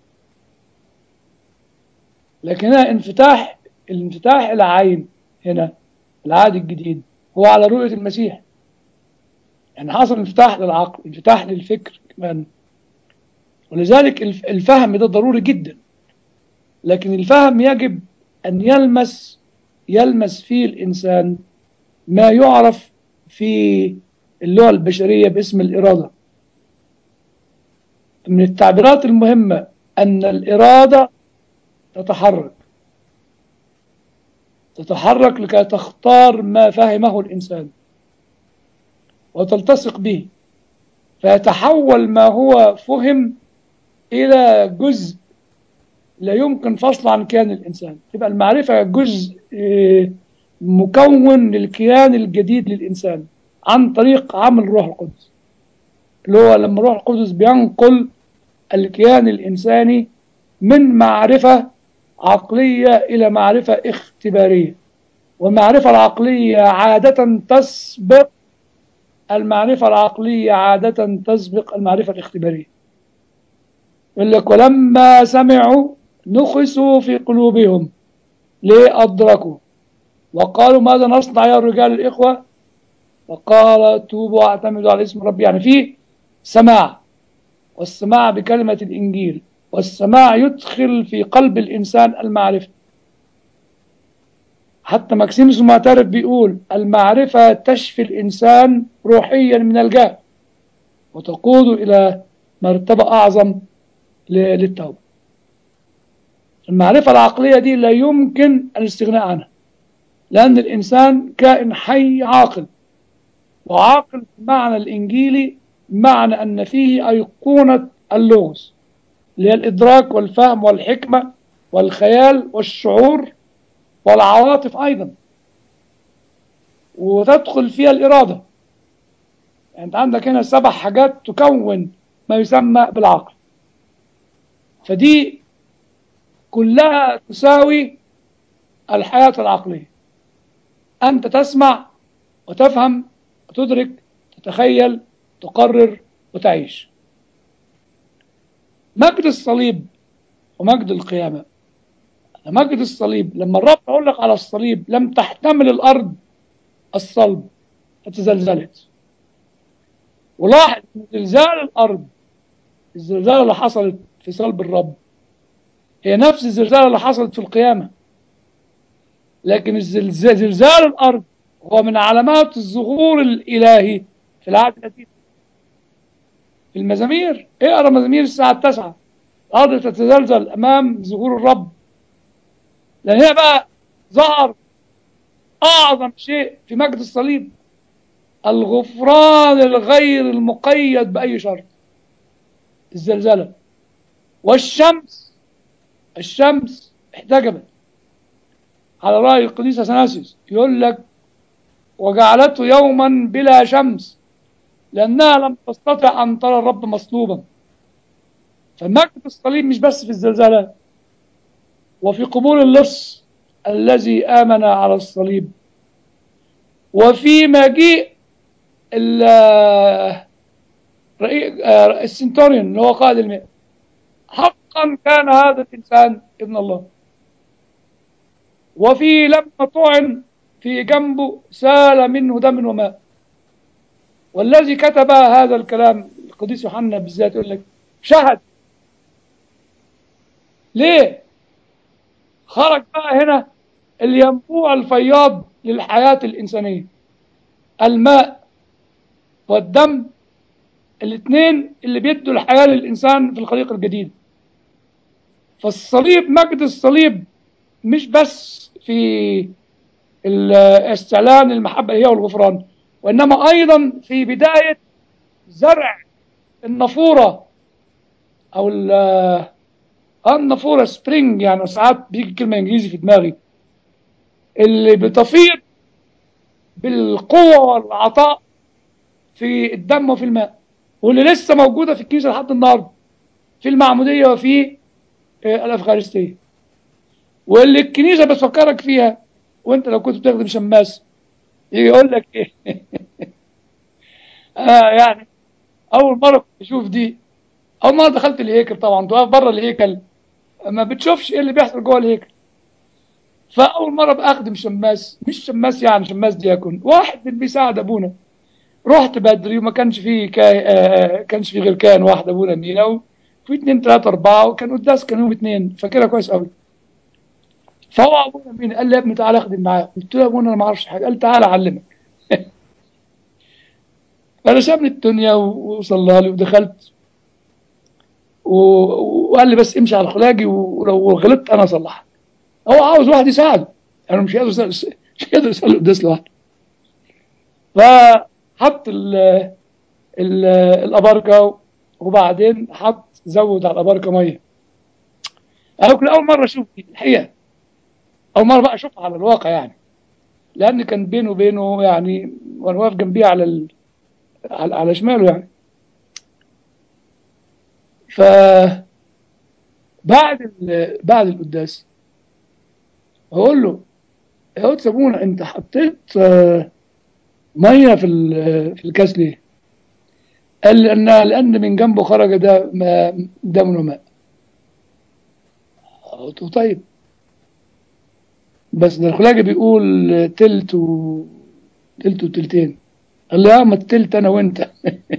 لكن هنا الانفتاح العين هنا العهد الجديد هو على رؤية المسيح. يعني حصل انفتاح للعقل، انفتاح للفكر كمان. ولذلك الفهم ده ضروري جدا. لكن الفهم يجب أن يلمس فيه الإنسان ما يعرف في اللغة البشرية باسم الإرادة. من التعبيرات المهمة أن الإرادة تتحرك لكي تختار ما فهمه الإنسان وتلتصق به، فيتحول ما هو فهم إلى جزء لا يمكن فصله عن كيان الإنسان. تبقى المعرفة جزء مكون للكيان الجديد للإنسان عن طريق عمل الروح القدس، اللي هو لما الروح القدس بينقل الكيان الإنساني من معرفة عقلية إلى معرفة اختبارية. والمعرفة العقلية عادة تسبق المعرفة الاختبارية. يقول لك ولما سمعوا نخسوا في قلوبهم، ليه؟ أدركوا وقالوا ماذا نصنع يا الرجال الإخوة؟ وقال توبوا واعتمدوا على اسم ربي. يعني في سماع، والسماع بكلمة الإنجيل، والسماع يدخل في قلب الإنسان المعرفة. حتى ماكسيموس المعترف بيقول المعرفة تشفي الإنسان روحيا من الجهل وتقوده إلى مرتبة أعظم للتوبة. المعرفة العقلية دي لا يمكن الاستغناء عنها، لأن الإنسان كائن حي عاقل. وعاقل بمعنى الإنجيلي معنى أن فيه أيقونة اللغز، اللي هي الإدراك والفهم والحكمة والخيال والشعور والعواطف أيضا، وتدخل فيها الإرادة. يعني أنت عندك هنا 7 حاجات تكون ما يسمى بالعقل. فدي كلها تساوي الحياة العقلية. أنت تسمع وتفهم وتدرك، تتخيل، تقرر، وتعيش. مجد الصليب ومجد القيامة. مجد الصليب لما الرب يقول لك على الصليب لم تحتمل الأرض الصلب فتزلزلت. ولاحظ ان زلزال الأرض، الزلزال اللي حصلت في صلب الرب هي نفس الزلزال اللي حصلت في القيامة. لكن زلزال الأرض هو من علامات الظهور الإلهي في العهد القديم. في المزامير اقرا مزامير الساعة 9، الأرض تتزلزل أمام ظهور الرب. لأن هي بقى ظهر أعظم شيء في مجد الصليب، الغفران الغير المقيد بأي شرط، الزلزلة. الشمس احتجبت على رأي القديس اثناسيوس، يقول لك وجعلته يوما بلا شمس لأنها لم تستطع أن ترى الرب مصلوبا. فمجد الصليب مش بس في الزلزلة، وفي قبول اللص الذي آمن على الصليب، وفي مجيء السنتوريون اللي هو قائد المئة. حقا كان هذا الإنسان ابن الله. وفي لما طعن في جنبه سال منه دم وماء. والذي كتب هذا الكلام القديس يوحنا بالذات يقول لك شهد. ليه؟ خرج بقى هنا الينبوع الفياض للحياة الإنسانية، الماء والدم، الاثنين اللي بيدوا الحياة للإنسان في الخليقة الجديدة. فالصليب، مجد الصليب مش بس في استعلان المحبة هي والغفران، وإنما أيضا في بداية زرع النافورة أو النافورة سبرينج، يعني ساعات بيجي كلمة إنجليزي في دماغي، اللي بتفيض بالقوة والعطاء في الدم وفي الماء، واللي لسه موجودة في الكنيسة لحد النهارده في المعمودية وفي الأفخارستية، واللي الكنيسة بتفكرك فيها. وانت لو كنت بتخدم شماس يجي يقول لك ايه يعني اول مرة كنت اشوف دي، اول مرة دخلت الهيكل، طبعا تقف بره الهيكل ما بتشوفش ايه اللي بيحصل جوه الهيكل. فاول مرة باخدم شماس، مش شماس يعني شماس دياكون، واحد اللي بيساعد ابونا. رحت بدري وما كانش فيه كانش فيه غير كان واحد ابونا مينا، وفي 2 3 4، وكان قداس كان يوم 2، فاكرها كويس قوي. فهو ابونا مين قال لي يا ابني تعالى اخدم معاه. قلت له يا ابونا انا ما اعرفش حاجه. قال تعالى اعلمك. فانا شافني الدنيا وصلى لي ودخلت وقال لي بس امشي على الخلاجي، ولو غلطت انا اصلحك. هو عاوز واحد يساعده، انا مش قادر مش قادر اصلي القداس لوحدي. فحط الاباركه، وبعدين زود على الاباركه ميه. انا كنت اول مره اشوف دي الحقيقه، اول مره بقى اشوفها على الواقع يعني، لان كان بينه وبينه يعني وانا واقف جنبيه على شماله يعني. فبعد بعد القداس اقول له يا قدس ابونا انت حطيت ميه في الكاس ليه؟ قال لي لان من جنبه خرج دم وماء. قلت له طيب بس ده الخلاجي بيقول تلت وتلتين. قال لي ما التلت انا وانت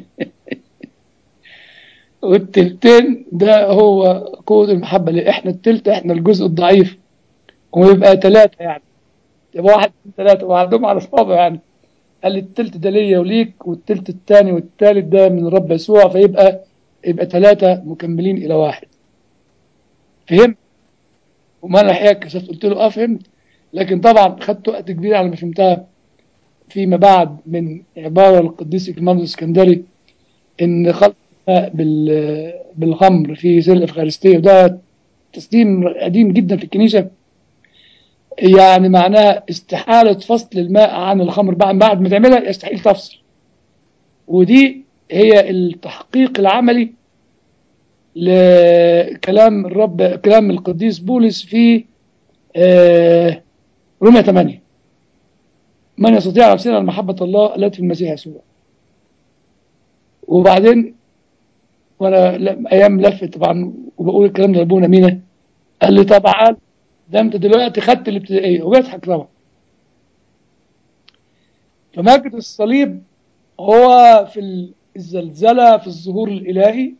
والتلتين ده هو قوة المحبة. اللي احنا التلت، احنا الجزء الضعيف، ويبقى 3 يعني، يبقى 1 2 3 وعندهم على صوابه يعني. قال لي التلت ده ليا وليك، والتلت الثاني والثالث ده من الرب يسوع، يبقى 3 مكملين إلى 1. فهمت؟ وما انا الحقيقة كشفت قلت له فهمت، لكن طبعا خدت وقت كبير على ما فهمتها فيما بعد من عبارة القديس إكليماندروس الإسكندري إن خلط الماء بالخمر في سر الإفخارستية، وده تسليم قديم جدا في الكنيسة، يعني معناها استحالة فصل الماء عن الخمر. بعد ما تعملها يستحيل تفصل. ودي هي التحقيق العملي لكلام الرب، كلام القديس بولس في رومية 8: من يستطيع أن يفصلنا عن محبة الله التي في المسيح يسوع. وبعدين وانا ايام لفت طبعا وبقول الكلام ده لابونا مينا، قال لي طبعا ده انت دلوقتي خدت الابتدائيه، وبيضحك طبعا. فمجد الصليب هو في الزلزله في الظهور الالهي.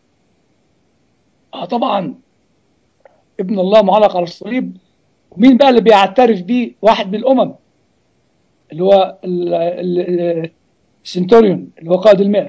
طبعا ابن الله معلق على الصليب. ومين بقى اللي بيعترف بيه؟ واحد من الامم اللي هو السنتوريون اللي هو قائد المئة.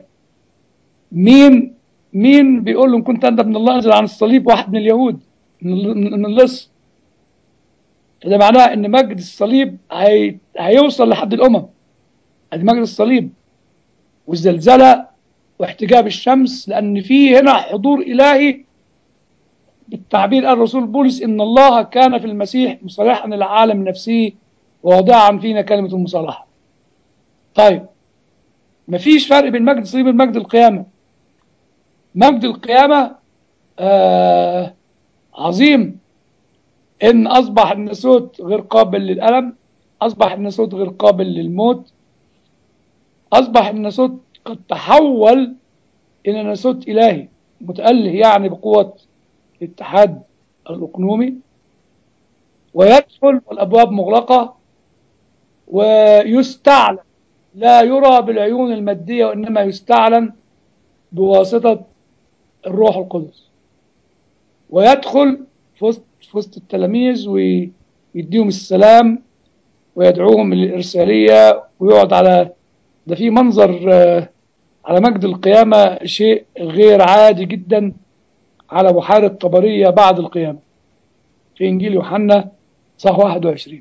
مين بيقول له ان كنت انت ابن الله انزل عن الصليب؟ واحد من اليهود من اللص. فده معناه ان مجد الصليب هيوصل لحد الامم. ادي مجد الصليب والزلزله واحتجاب الشمس، لان في هنا حضور الهي. بالتعبير قال الرسول بولس ان الله كان في المسيح مصالحا العالم نفسه وواضعا فينا كلمه المصالحه. طيب مفيش فرق بين مجد الصليب ومجد القيامه. مجد القيامه عظيم، ان اصبح الناسوت غير قابل للالم، اصبح الناسوت غير قابل للموت، اصبح الناسوت قد تحول الى ناسوت الهي متأله، يعني بقوه الاتحاد الاقنومي، ويدخل والابواب مغلقه ويستعلن لا يرى بالعيون المادية وإنما يستعلن بواسطة الروح القدس، ويدخل في وسط التلاميذ ويديهم السلام ويدعوهم للإرسالية ويقعد على ده. في منظر على مجد القيامة شيء غير عادي جدا على بحيرة طبرية بعد القيامة في إنجيل يوحنا صح 21.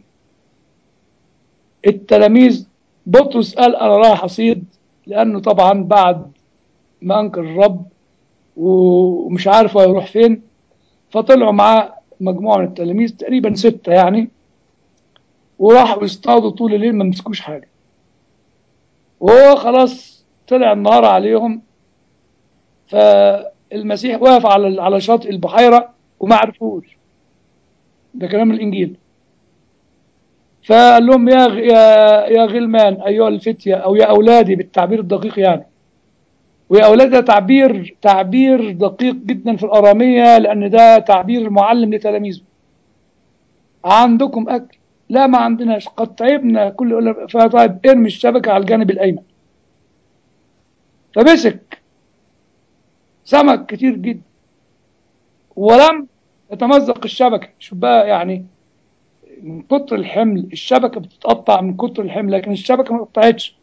التلاميذ بطرس قال أنا رايح أصيد، لأنه طبعا بعد ما أنكر الرب ومش عارف هو يروح فين، فطلعوا معاه مجموعة من التلاميذ تقريبا 6 يعني، وراحوا يصطادوا طول الليل ما مسكوش حاجة، وهو خلاص طلع النهار عليهم. فالمسيح واقف على شاطئ البحيرة وما عرفوش، ده كلام الإنجيل. فقال لهم يا غلمان أيها الفتية، أو يا أولادي بالتعبير الدقيق يعني. ويا أولادي ده تعبير دقيق جدا في الأرامية، لأن ده تعبير المعلم لتلاميذه. عندكم أكل؟ لا ما عندناش، قد تعبنا كل. فطيب ارمي الشبكة على الجانب الأيمن. فمسك سمك كتير جدا ولم يتمزق الشبكة. شوف بقى يعني، من كتر الحمل الشبكة بتتقطع من كتر الحمل، لكن الشبكة ما اتقطعتش.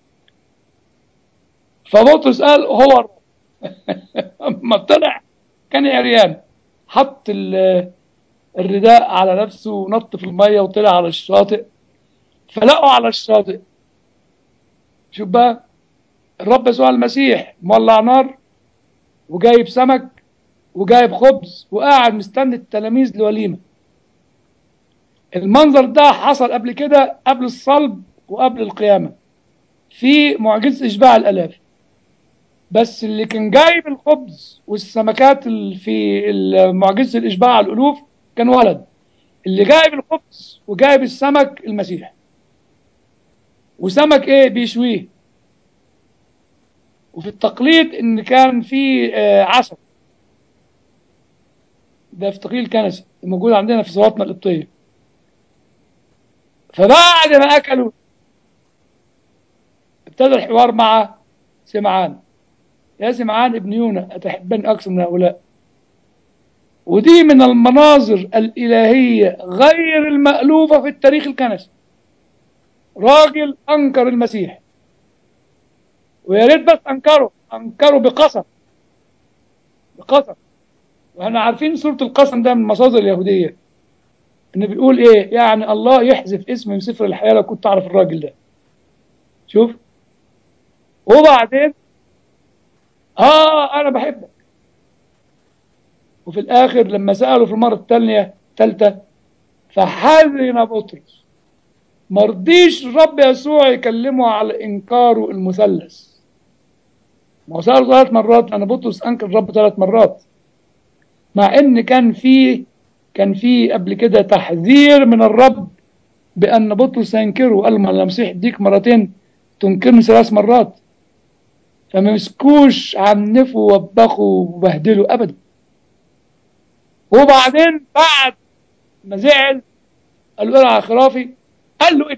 فبطرس قال هو الرب. اما طلع كان عريان، حط الرداء على نفسه ونط في المية وطلع على الشاطئ. فلقوا على الشاطئ، شوف بقى، الرب يسوع المسيح مولع نار وجايب سمك وجايب خبز وقاعد مستني التلاميذ لوليمة. المنظر ده حصل قبل كده، قبل الصلب وقبل القيامة، في معجزة إشباع الآلاف. بس اللي كان جايب الخبز والسمكات في معجزة الإشباع الألوف كان ولد. اللي جايب الخبز وجايب السمك المسيح. وسمك ايه؟ بيشويه. وفي التقليد ان كان في عسل، ده في تقليد الكنسي موجود عندنا في صلاتنا القبطية. فبعد ما اكلوا ابتدى الحوار مع سمعان. يا سمعان ابن يونا أتحبني أكثر من هؤلاء؟ ودي من المناظر الإلهية غير المألوفة في التاريخ الكنسي. راجل أنكر المسيح، ويا ريت بس أنكره بقسم. وإحنا عارفين سورة القسم ده من المصادر اليهودية، إنه بيقول إيه يعني، الله يحذف اسم من سفر الحياة لو كنت تعرف الراجل ده. شوف، وبعدين أنا بحبك. وفي الآخر لما سأله في المرة الثالثة فحزن بطرس، مرضيش الرب يسوع يكلمه على إنكاره المثلث. ما هو سأله 3 مرات، أنا بطرس أنكر الرب 3 مرات، مع إن كان في قبل كده تحذير من الرب بأن بطرس ينكره. قال له ما المسيح يديك مرتين تنكرني 3 مرات. فما مسكوش عنفوا ووبخوا وبهدلوا أبدا. وبعدين بعد ما زعل قال له على خرافي، قال له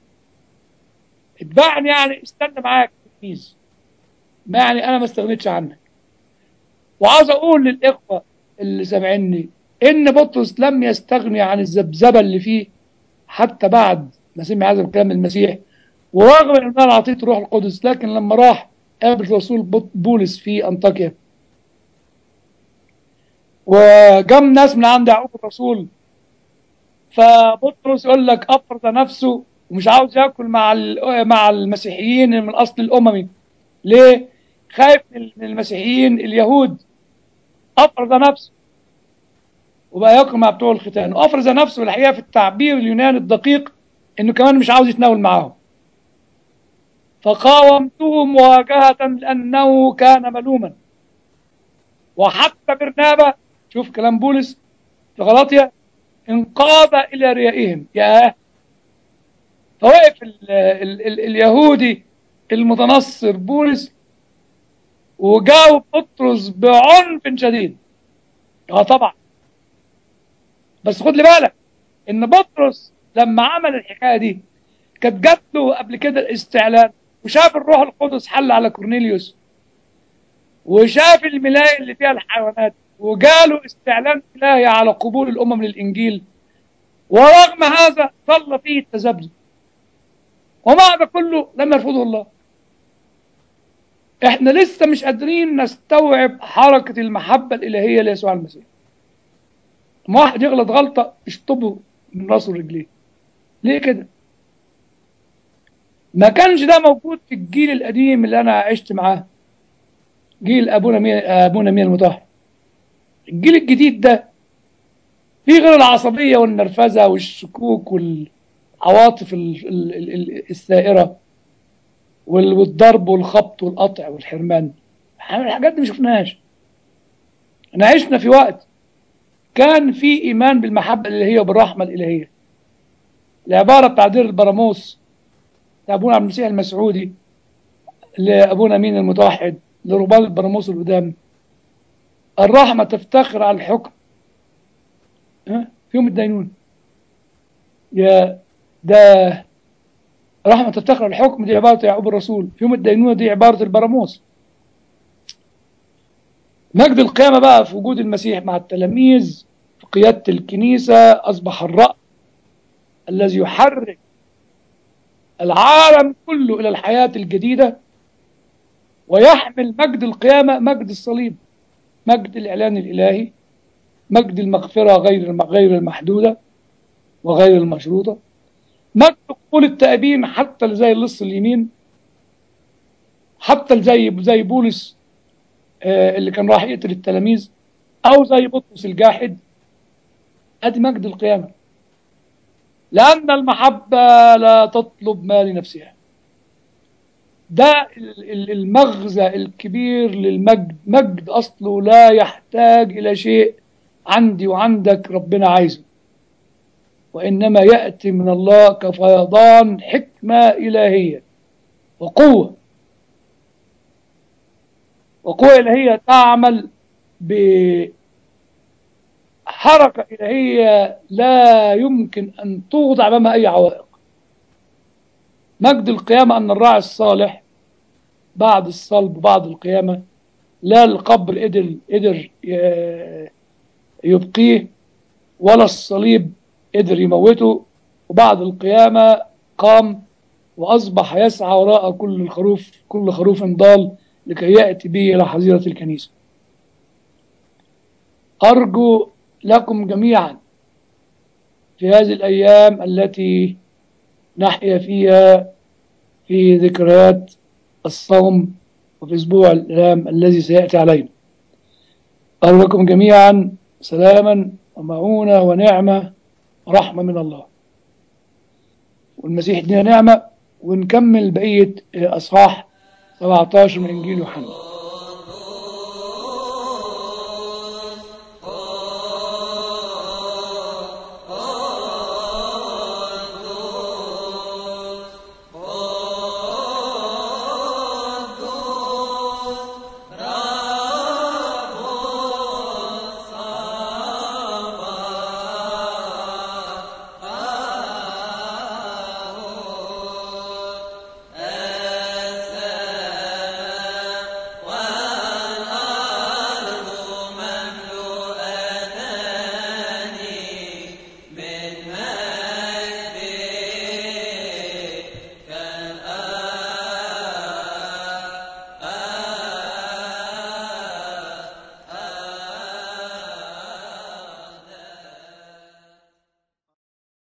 اتبعني يعني استنى معاك تلميذ، ما يعني انا ما استغنيتش عنك. وعاوز اقول للاخوه اللي سامعيني ان بطرس لم يستغني عن الذبذبه اللي فيه حتى بعد ما سمع هذا الكلام من المسيح، ورغم ان انا اعطيته روح القدس، لكن لما راح قابل رسول بولس في انطاكيا وجم ناس من عند يعقوب الرسول، فبطرس يقول لك افرض نفسه ومش عاوز ياكل مع المسيحيين من الاصل الاممي. ليه؟ خايف من المسيحيين اليهود. افرض نفسه وبقى ياكل مع بتوع الختان. وافرض نفسه الحقيقه في التعبير اليوناني الدقيق انه كمان مش عاوز يتناول معاهم. فقاومته مواجهه لانه كان ملوما. وحتى برنابا، شوف كلام بولس في غلاطيا، انقاد الى ريائهم. فوقف اليهودي المتنصر بولس وجاوب بطرس بعنف شديد. طبعا، بس خد لي بالك ان بطرس لما عمل الحكايه دي كانت جات له قبل كده الاستعلان وشاف الروح القدس حل على كورنيليوس، وشاف الملاية اللي فيها الحيوانات، وجاله استعلان إلهي على قبول الأمم للإنجيل، ورغم هذا ظل فيه التذبذب، ومع ده كله لم يرفضه الله. احنا لسه مش قادرين نستوعب حركة المحبة الإلهية ليسوع المسيح. لما واحد يغلط غلطة اشطبه من راسه ورجليه. ليه كده؟ ما كانش ده موجود في الجيل القديم اللي أنا عشت معاه، جيل أبونا مين المطهر. الجيل الجديد ده فيه غير العصبية والنرفزة والشكوك والعواطف الثائرة والضرب والخبط والقطع والحرمان. الحاجات دي ما شفناهاش. احنا عشنا في وقت كان في إيمان بالمحبة الإلهية وبالرحمة الإلهية. العبارة بتاع دير البراموس بتاع أبونا عبد المسيح المسعودي لأبونا مين المتوحد لربان البراموس القدام: الرحمة تفتخر على الحكم في يوم الدينون. يا ده رحمة تفتخر على الحكم، دي عبارة يعقوب الرسول. في يوم الدينونة دي عبارة البراموس. مجد القيامة بقى في وجود المسيح مع التلاميذ في قيادة الكنيسة، أصبح الرأس الذي يحرك العالم كله إلى الحياة الجديدة، ويحمل مجد القيامة، مجد الصليب، مجد الإعلان الإلهي، مجد المغفرة غير المحدودة وغير المشروطة، مجد قبول التائبين حتى زي اللص اليمين، حتى زي بولس اللي كان راح يقتل التلاميذ، أو زي بطرس الجاحد. أدي مجد القيامة، لأن المحبة لا تطلب ما لنفسها. ده المغزى الكبير للمجد. مجد أصله لا يحتاج إلى شيء عندي وعندك ربنا عايزه، وإنما يأتي من الله كفيضان حكمة إلهية وقوة إلهية تعمل بحركة إلهية لا يمكن أن توضع أمامها أي عوائق. مجد القيامة أن الراعي الصالح بعد الصلب وبعد القيامة لا القبر قدر يبقيه، ولا الصليب قدر يموته، وبعد القيامة قام وأصبح يسعى وراء كل خروف ضال لكي يأتي به إلى حظيرة الكنيسة. أرجو لكم جميعا في هذه الأيام التي نحيا فيها في ذكريات الصوم وفي أسبوع الآلام الذي سيأتي علينا، أرجو لكم جميعا سلاما ومعونة ونعمة ورحمة من الله، والمسيح يدينا نعمة. ونكمل بقية أصحاح 17 من إنجيل يوحنا.